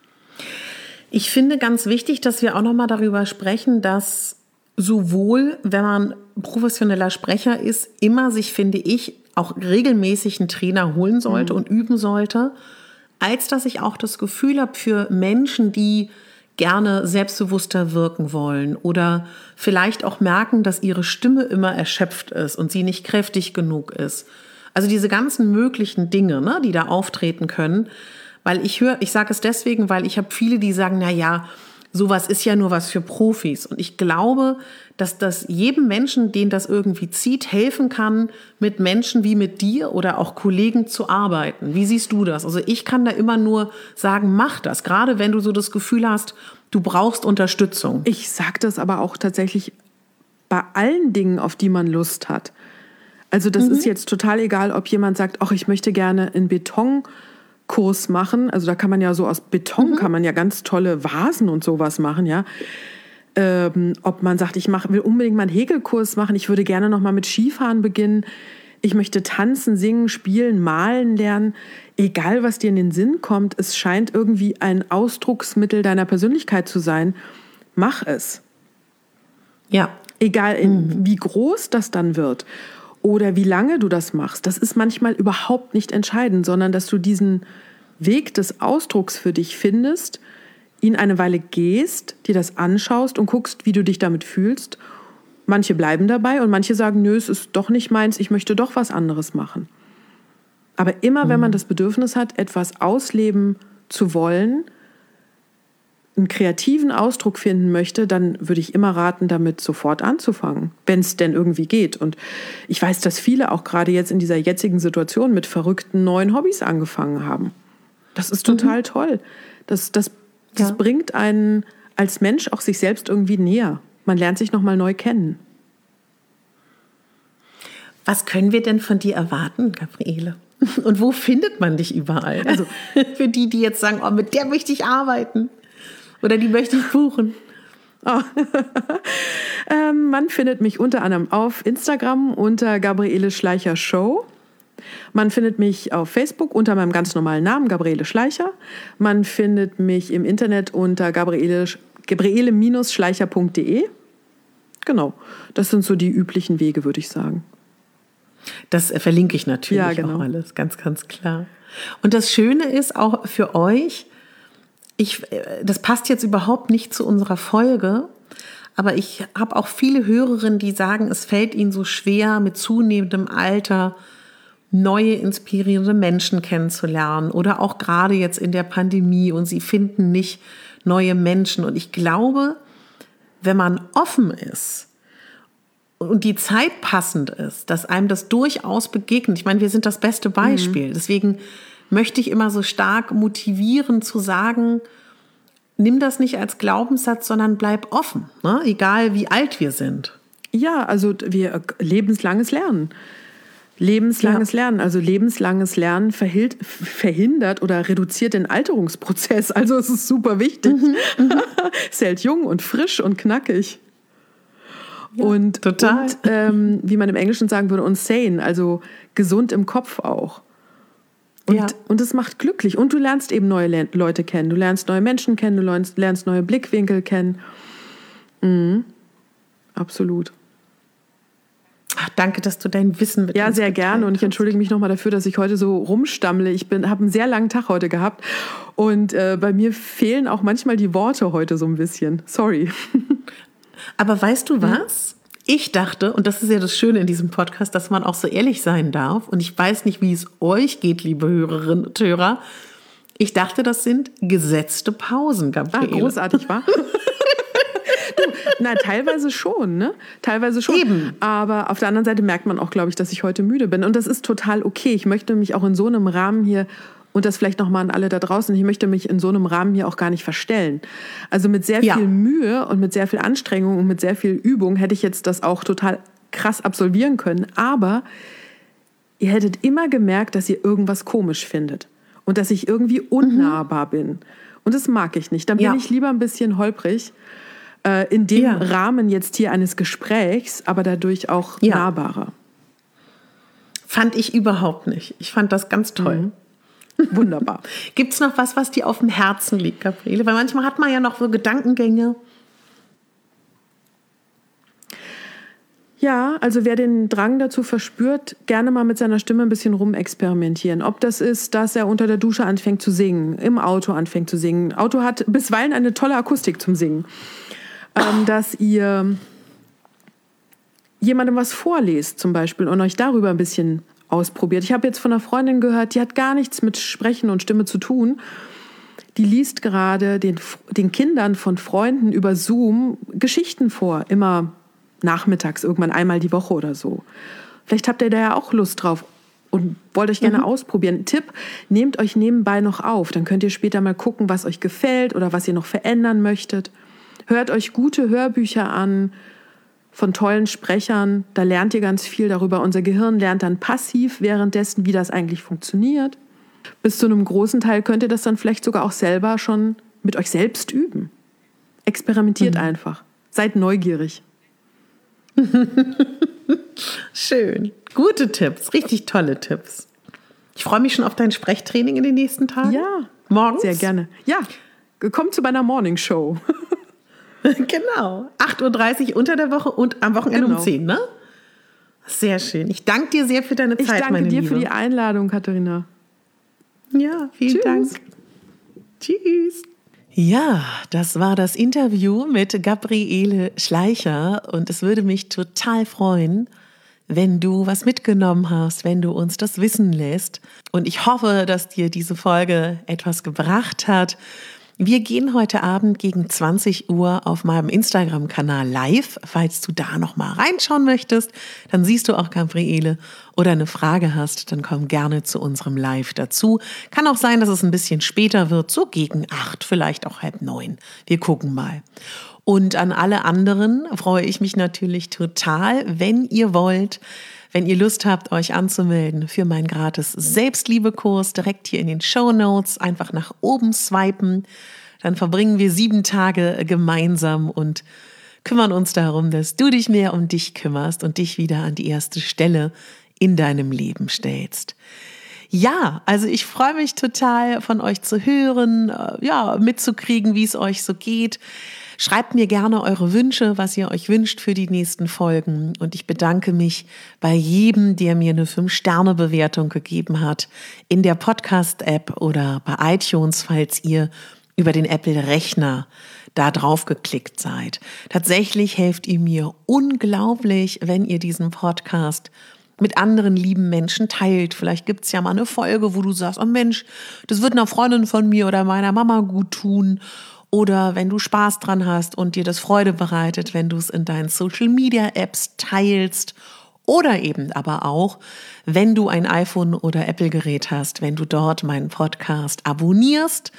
Ich finde ganz wichtig, dass wir auch noch mal darüber sprechen, dass sowohl, wenn man professioneller Sprecher ist, immer sich, finde ich, auch regelmäßig einen Trainer holen sollte mhm. und üben sollte, als dass ich auch das Gefühl habe für Menschen, die gerne selbstbewusster wirken wollen oder vielleicht auch merken, dass ihre Stimme immer erschöpft ist und sie nicht kräftig genug ist. Also diese ganzen möglichen Dinge, ne, die da auftreten können. Weil ich höre, ich sage es deswegen, weil ich habe viele, die sagen, na ja, sowas ist ja nur was für Profis. Und ich glaube, dass das jedem Menschen, den das irgendwie zieht, helfen kann, mit Menschen wie mit dir oder auch Kollegen zu arbeiten. Wie siehst du das? Also ich kann da immer nur sagen, mach das. Gerade wenn du so das Gefühl hast, du brauchst Unterstützung. Ich sage das aber auch tatsächlich bei allen Dingen, auf die man Lust hat. Also das mhm. ist jetzt total egal, ob jemand sagt, ach, ich möchte gerne in Beton Kurs machen, also da kann man ja so aus Beton, mhm. kann man ja ganz tolle Vasen und sowas machen, ja. Ähm, ob man sagt, ich mach, will unbedingt mal einen Häkelkurs machen, ich würde gerne noch mal mit Skifahren beginnen, ich möchte tanzen, singen, spielen, malen lernen, egal was dir in den Sinn kommt, es scheint irgendwie ein Ausdrucksmittel deiner Persönlichkeit zu sein, mach es. Ja. Egal in, wie groß das dann wird. Oder wie lange du das machst, das ist manchmal überhaupt nicht entscheidend, sondern dass du diesen Weg des Ausdrucks für dich findest, ihn eine Weile gehst, dir das anschaust und guckst, wie du dich damit fühlst. Manche bleiben dabei und manche sagen, nö, es ist doch nicht meins, ich möchte doch was anderes machen. Aber immer, mhm. wenn man das Bedürfnis hat, etwas ausleben zu wollen, einen kreativen Ausdruck finden möchte, dann würde ich immer raten, damit sofort anzufangen, wenn es denn irgendwie geht. Und ich weiß, dass viele auch gerade jetzt in dieser jetzigen Situation mit verrückten neuen Hobbys angefangen haben. Das ist total mhm. toll. Das, das, das ja. bringt einen als Mensch auch sich selbst irgendwie näher. Man lernt sich nochmal neu kennen. Was können wir denn von dir erwarten, Gabriele? Und wo findet man dich überall? Also für die, die jetzt sagen, oh, mit der möchte ich arbeiten. Oder die möchte ich buchen. Oh. ähm, man findet mich unter anderem auf Instagram unter Gabriele Schleicher Show. Man findet mich auf Facebook unter meinem ganz normalen Namen, Gabriele Schleicher. Man findet mich im Internet unter gabriele schleicher punkt de. Genau, das sind so die üblichen Wege, würde ich sagen. Das verlinke ich natürlich ja, genau. auch alles, ganz, ganz klar. Und das Schöne ist auch für euch, Ich, das passt jetzt überhaupt nicht zu unserer Folge, aber ich habe auch viele Hörerinnen, die sagen, es fällt ihnen so schwer, mit zunehmendem Alter neue, inspirierende Menschen kennenzulernen oder auch gerade jetzt in der Pandemie und sie finden nicht neue Menschen. Und ich glaube, wenn man offen ist und die Zeit passend ist, dass einem das durchaus begegnet. Ich meine, wir sind das beste Beispiel. Mhm. Deswegen möchte ich immer so stark motivieren zu sagen, nimm das nicht als Glaubenssatz, sondern bleib offen, ne? Egal wie alt wir sind. Ja, also wir lebenslanges Lernen. Lebenslanges ja. Lernen. Also lebenslanges Lernen verhindert oder reduziert den Alterungsprozess. Also es ist super wichtig. Mhm, es hält jung und frisch und knackig. Ja, und, total. Und ähm, wie man im Englischen sagen würde, und sane, also gesund im Kopf auch. Und, ja. und es macht glücklich. Und du lernst eben neue Le- Leute kennen. Du lernst neue Menschen kennen, du lernst, lernst neue Blickwinkel kennen. Mhm. Absolut. Ach, danke, dass du dein Wissen mit Ja, uns sehr gerne. Und ich entschuldige mich nochmal dafür, dass ich heute so rumstammle. Ich habe einen sehr langen Tag heute gehabt. Und äh, bei mir fehlen auch manchmal die Worte heute so ein bisschen. Sorry. Aber weißt du was? Ich dachte, und das ist ja das Schöne in diesem Podcast, dass man auch so ehrlich sein darf. Und ich weiß nicht, wie es euch geht, liebe Hörerinnen und Hörer. Ich dachte, das sind gesetzte Pausen, Gabriele. Ah, großartig, wa? Du, na, teilweise schon, ne? Teilweise schon. Eben. Aber auf der anderen Seite merkt man auch, glaube ich, dass ich heute müde bin. Und das ist total okay. Ich möchte mich auch in so einem Rahmen hier, und das vielleicht nochmal an alle da draußen, ich möchte mich in so einem Rahmen hier auch gar nicht verstellen. Also mit sehr viel ja. Mühe und mit sehr viel Anstrengung und mit sehr viel Übung hätte ich jetzt das auch total krass absolvieren können. Aber ihr hättet immer gemerkt, dass ihr irgendwas komisch findet. Und dass ich irgendwie unnahbar mhm. bin. Und das mag ich nicht. Dann bin ja. ich lieber ein bisschen holprig. Äh, in dem ja. Rahmen jetzt hier eines Gesprächs, aber dadurch auch ja. nahbarer. Fand ich überhaupt nicht. Ich fand das ganz toll. Mhm. Wunderbar. Gibt es noch was, was dir auf dem Herzen liegt, Gabriele? Weil manchmal hat man ja noch so Gedankengänge. Ja, also wer den Drang dazu verspürt, gerne mal mit seiner Stimme ein bisschen rumexperimentieren. Ob das ist, dass er unter der Dusche anfängt zu singen, im Auto anfängt zu singen. Auto hat bisweilen eine tolle Akustik zum Singen. Ähm, dass ihr jemandem was vorlest zum Beispiel und euch darüber ein bisschen ausprobiert. Ich habe jetzt von einer Freundin gehört, die hat gar nichts mit Sprechen und Stimme zu tun. Die liest gerade den, den Kindern von Freunden über Zoom Geschichten vor, immer nachmittags, irgendwann einmal die Woche oder so. Vielleicht habt ihr da ja auch Lust drauf und wollt euch gerne mhm. ausprobieren. Tipp, nehmt euch nebenbei noch auf, dann könnt ihr später mal gucken, was euch gefällt oder was ihr noch verändern möchtet. Hört euch gute Hörbücher an von tollen Sprechern, da lernt ihr ganz viel darüber. Unser Gehirn lernt dann passiv währenddessen, wie das eigentlich funktioniert. Bis zu einem großen Teil könnt ihr das dann vielleicht sogar auch selber schon mit euch selbst üben. Experimentiert mhm. einfach. Seid neugierig. Schön. Gute Tipps, richtig tolle Tipps. Ich freue mich schon auf dein Sprechtraining in den nächsten Tagen. Ja, morgens. Sehr gerne. Ja, komm zu meiner Morning Show. Genau. acht Uhr dreißig unter der Woche und am Wochenende genau. um zehn, ne? Sehr schön. Ich danke dir sehr für deine Zeit, meine Liebe. Ich danke dir Liebe. für die Einladung, Katharina. Ja, vielen Tschüss. Dank. Tschüss. Ja, das war das Interview mit Gabriele Schleicher und es würde mich total freuen, wenn du was mitgenommen hast, wenn du uns das wissen lässt. Und ich hoffe, dass dir diese Folge etwas gebracht hat. Wir gehen heute Abend gegen zwanzig Uhr auf meinem Instagram-Kanal live. Falls du da noch mal reinschauen möchtest, dann siehst du auch Gabriele oder eine Frage hast, dann komm gerne zu unserem Live dazu. Kann auch sein, dass es ein bisschen später wird, so gegen acht, vielleicht auch halb neun. Wir gucken mal. Und an alle anderen freue ich mich natürlich total, wenn ihr wollt, wenn ihr Lust habt, euch anzumelden für meinen gratis Selbstliebe-Kurs, direkt hier in den Shownotes, einfach nach oben swipen. Dann verbringen wir sieben Tage gemeinsam und kümmern uns darum, dass du dich mehr um dich kümmerst und dich wieder an die erste Stelle in deinem Leben stellst. Ja, also ich freue mich total, von euch zu hören, ja, mitzukriegen, wie es euch so geht. Schreibt mir gerne eure Wünsche, was ihr euch wünscht für die nächsten Folgen. Und ich bedanke mich bei jedem, der mir eine fünf Sterne Bewertung gegeben hat, in der Podcast-App oder bei iTunes, falls ihr über den Apple-Rechner da drauf geklickt seid. Tatsächlich helft ihr mir unglaublich, wenn ihr diesen Podcast mit anderen lieben Menschen teilt. Vielleicht gibt es ja mal eine Folge, wo du sagst, oh Mensch, das wird einer Freundin von mir oder meiner Mama gut tun. Oder wenn du Spaß dran hast und dir das Freude bereitet, wenn du es in deinen Social-Media-Apps teilst. Oder eben aber auch, wenn du ein iPhone oder Apple-Gerät hast, wenn du dort meinen Podcast abonnierst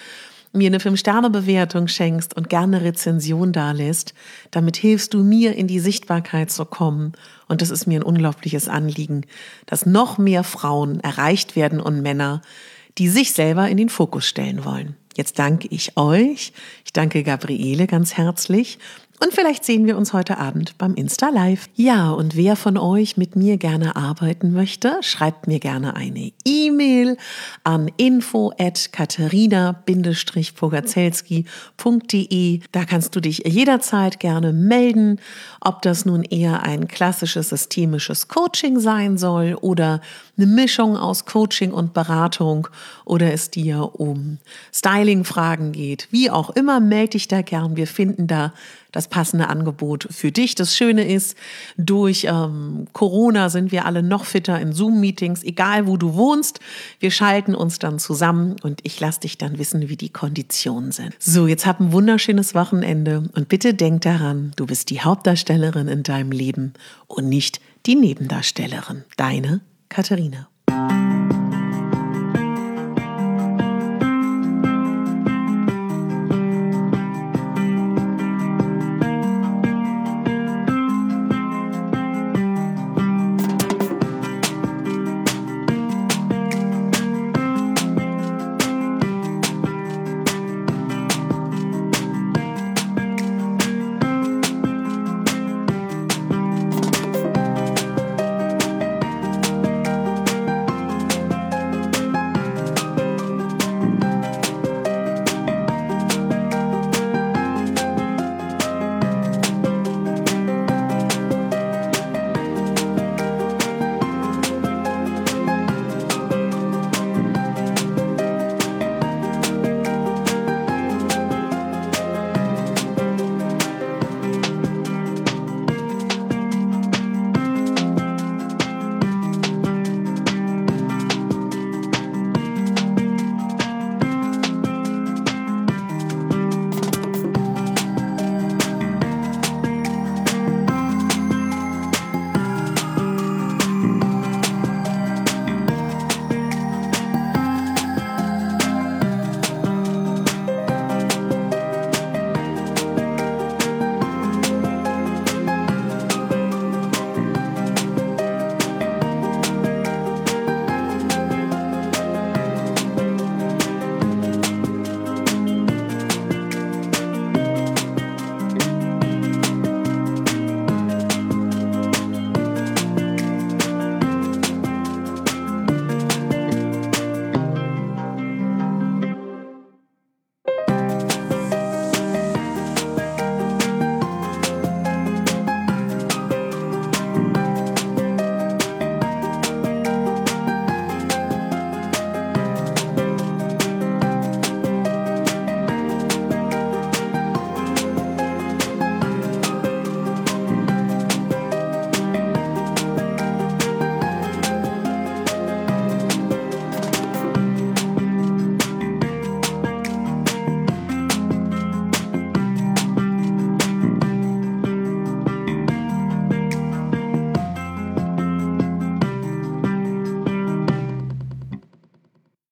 mir eine fünf Sterne Bewertung schenkst und gerne eine Rezension dalässt. Damit hilfst du mir, in die Sichtbarkeit zu kommen. Und das ist mir ein unglaubliches Anliegen, dass noch mehr Frauen erreicht werden und Männer, die sich selber in den Fokus stellen wollen. Jetzt danke ich euch. Ich danke Gabriele ganz herzlich. Und vielleicht sehen wir uns heute Abend beim Insta Live. Ja, und wer von euch mit mir gerne arbeiten möchte, schreibt mir gerne eine E-Mail an info at katharina pogazelski punkt de. Da kannst du dich jederzeit gerne melden, ob das nun eher ein klassisches systemisches Coaching sein soll oder eine Mischung aus Coaching und Beratung oder es dir um Styling-Fragen geht. Wie auch immer, melde dich da gern. Wir finden da das passende Angebot für dich. Das Schöne ist, durch ähm, Corona sind wir alle noch fitter in Zoom-Meetings, egal wo du wohnst. Wir schalten uns dann zusammen und ich lasse dich dann wissen, wie die Konditionen sind. So, jetzt hab ein wunderschönes Wochenende und bitte denk daran, du bist die Hauptdarstellerin in deinem Leben und nicht die Nebendarstellerin. Deine Katharina.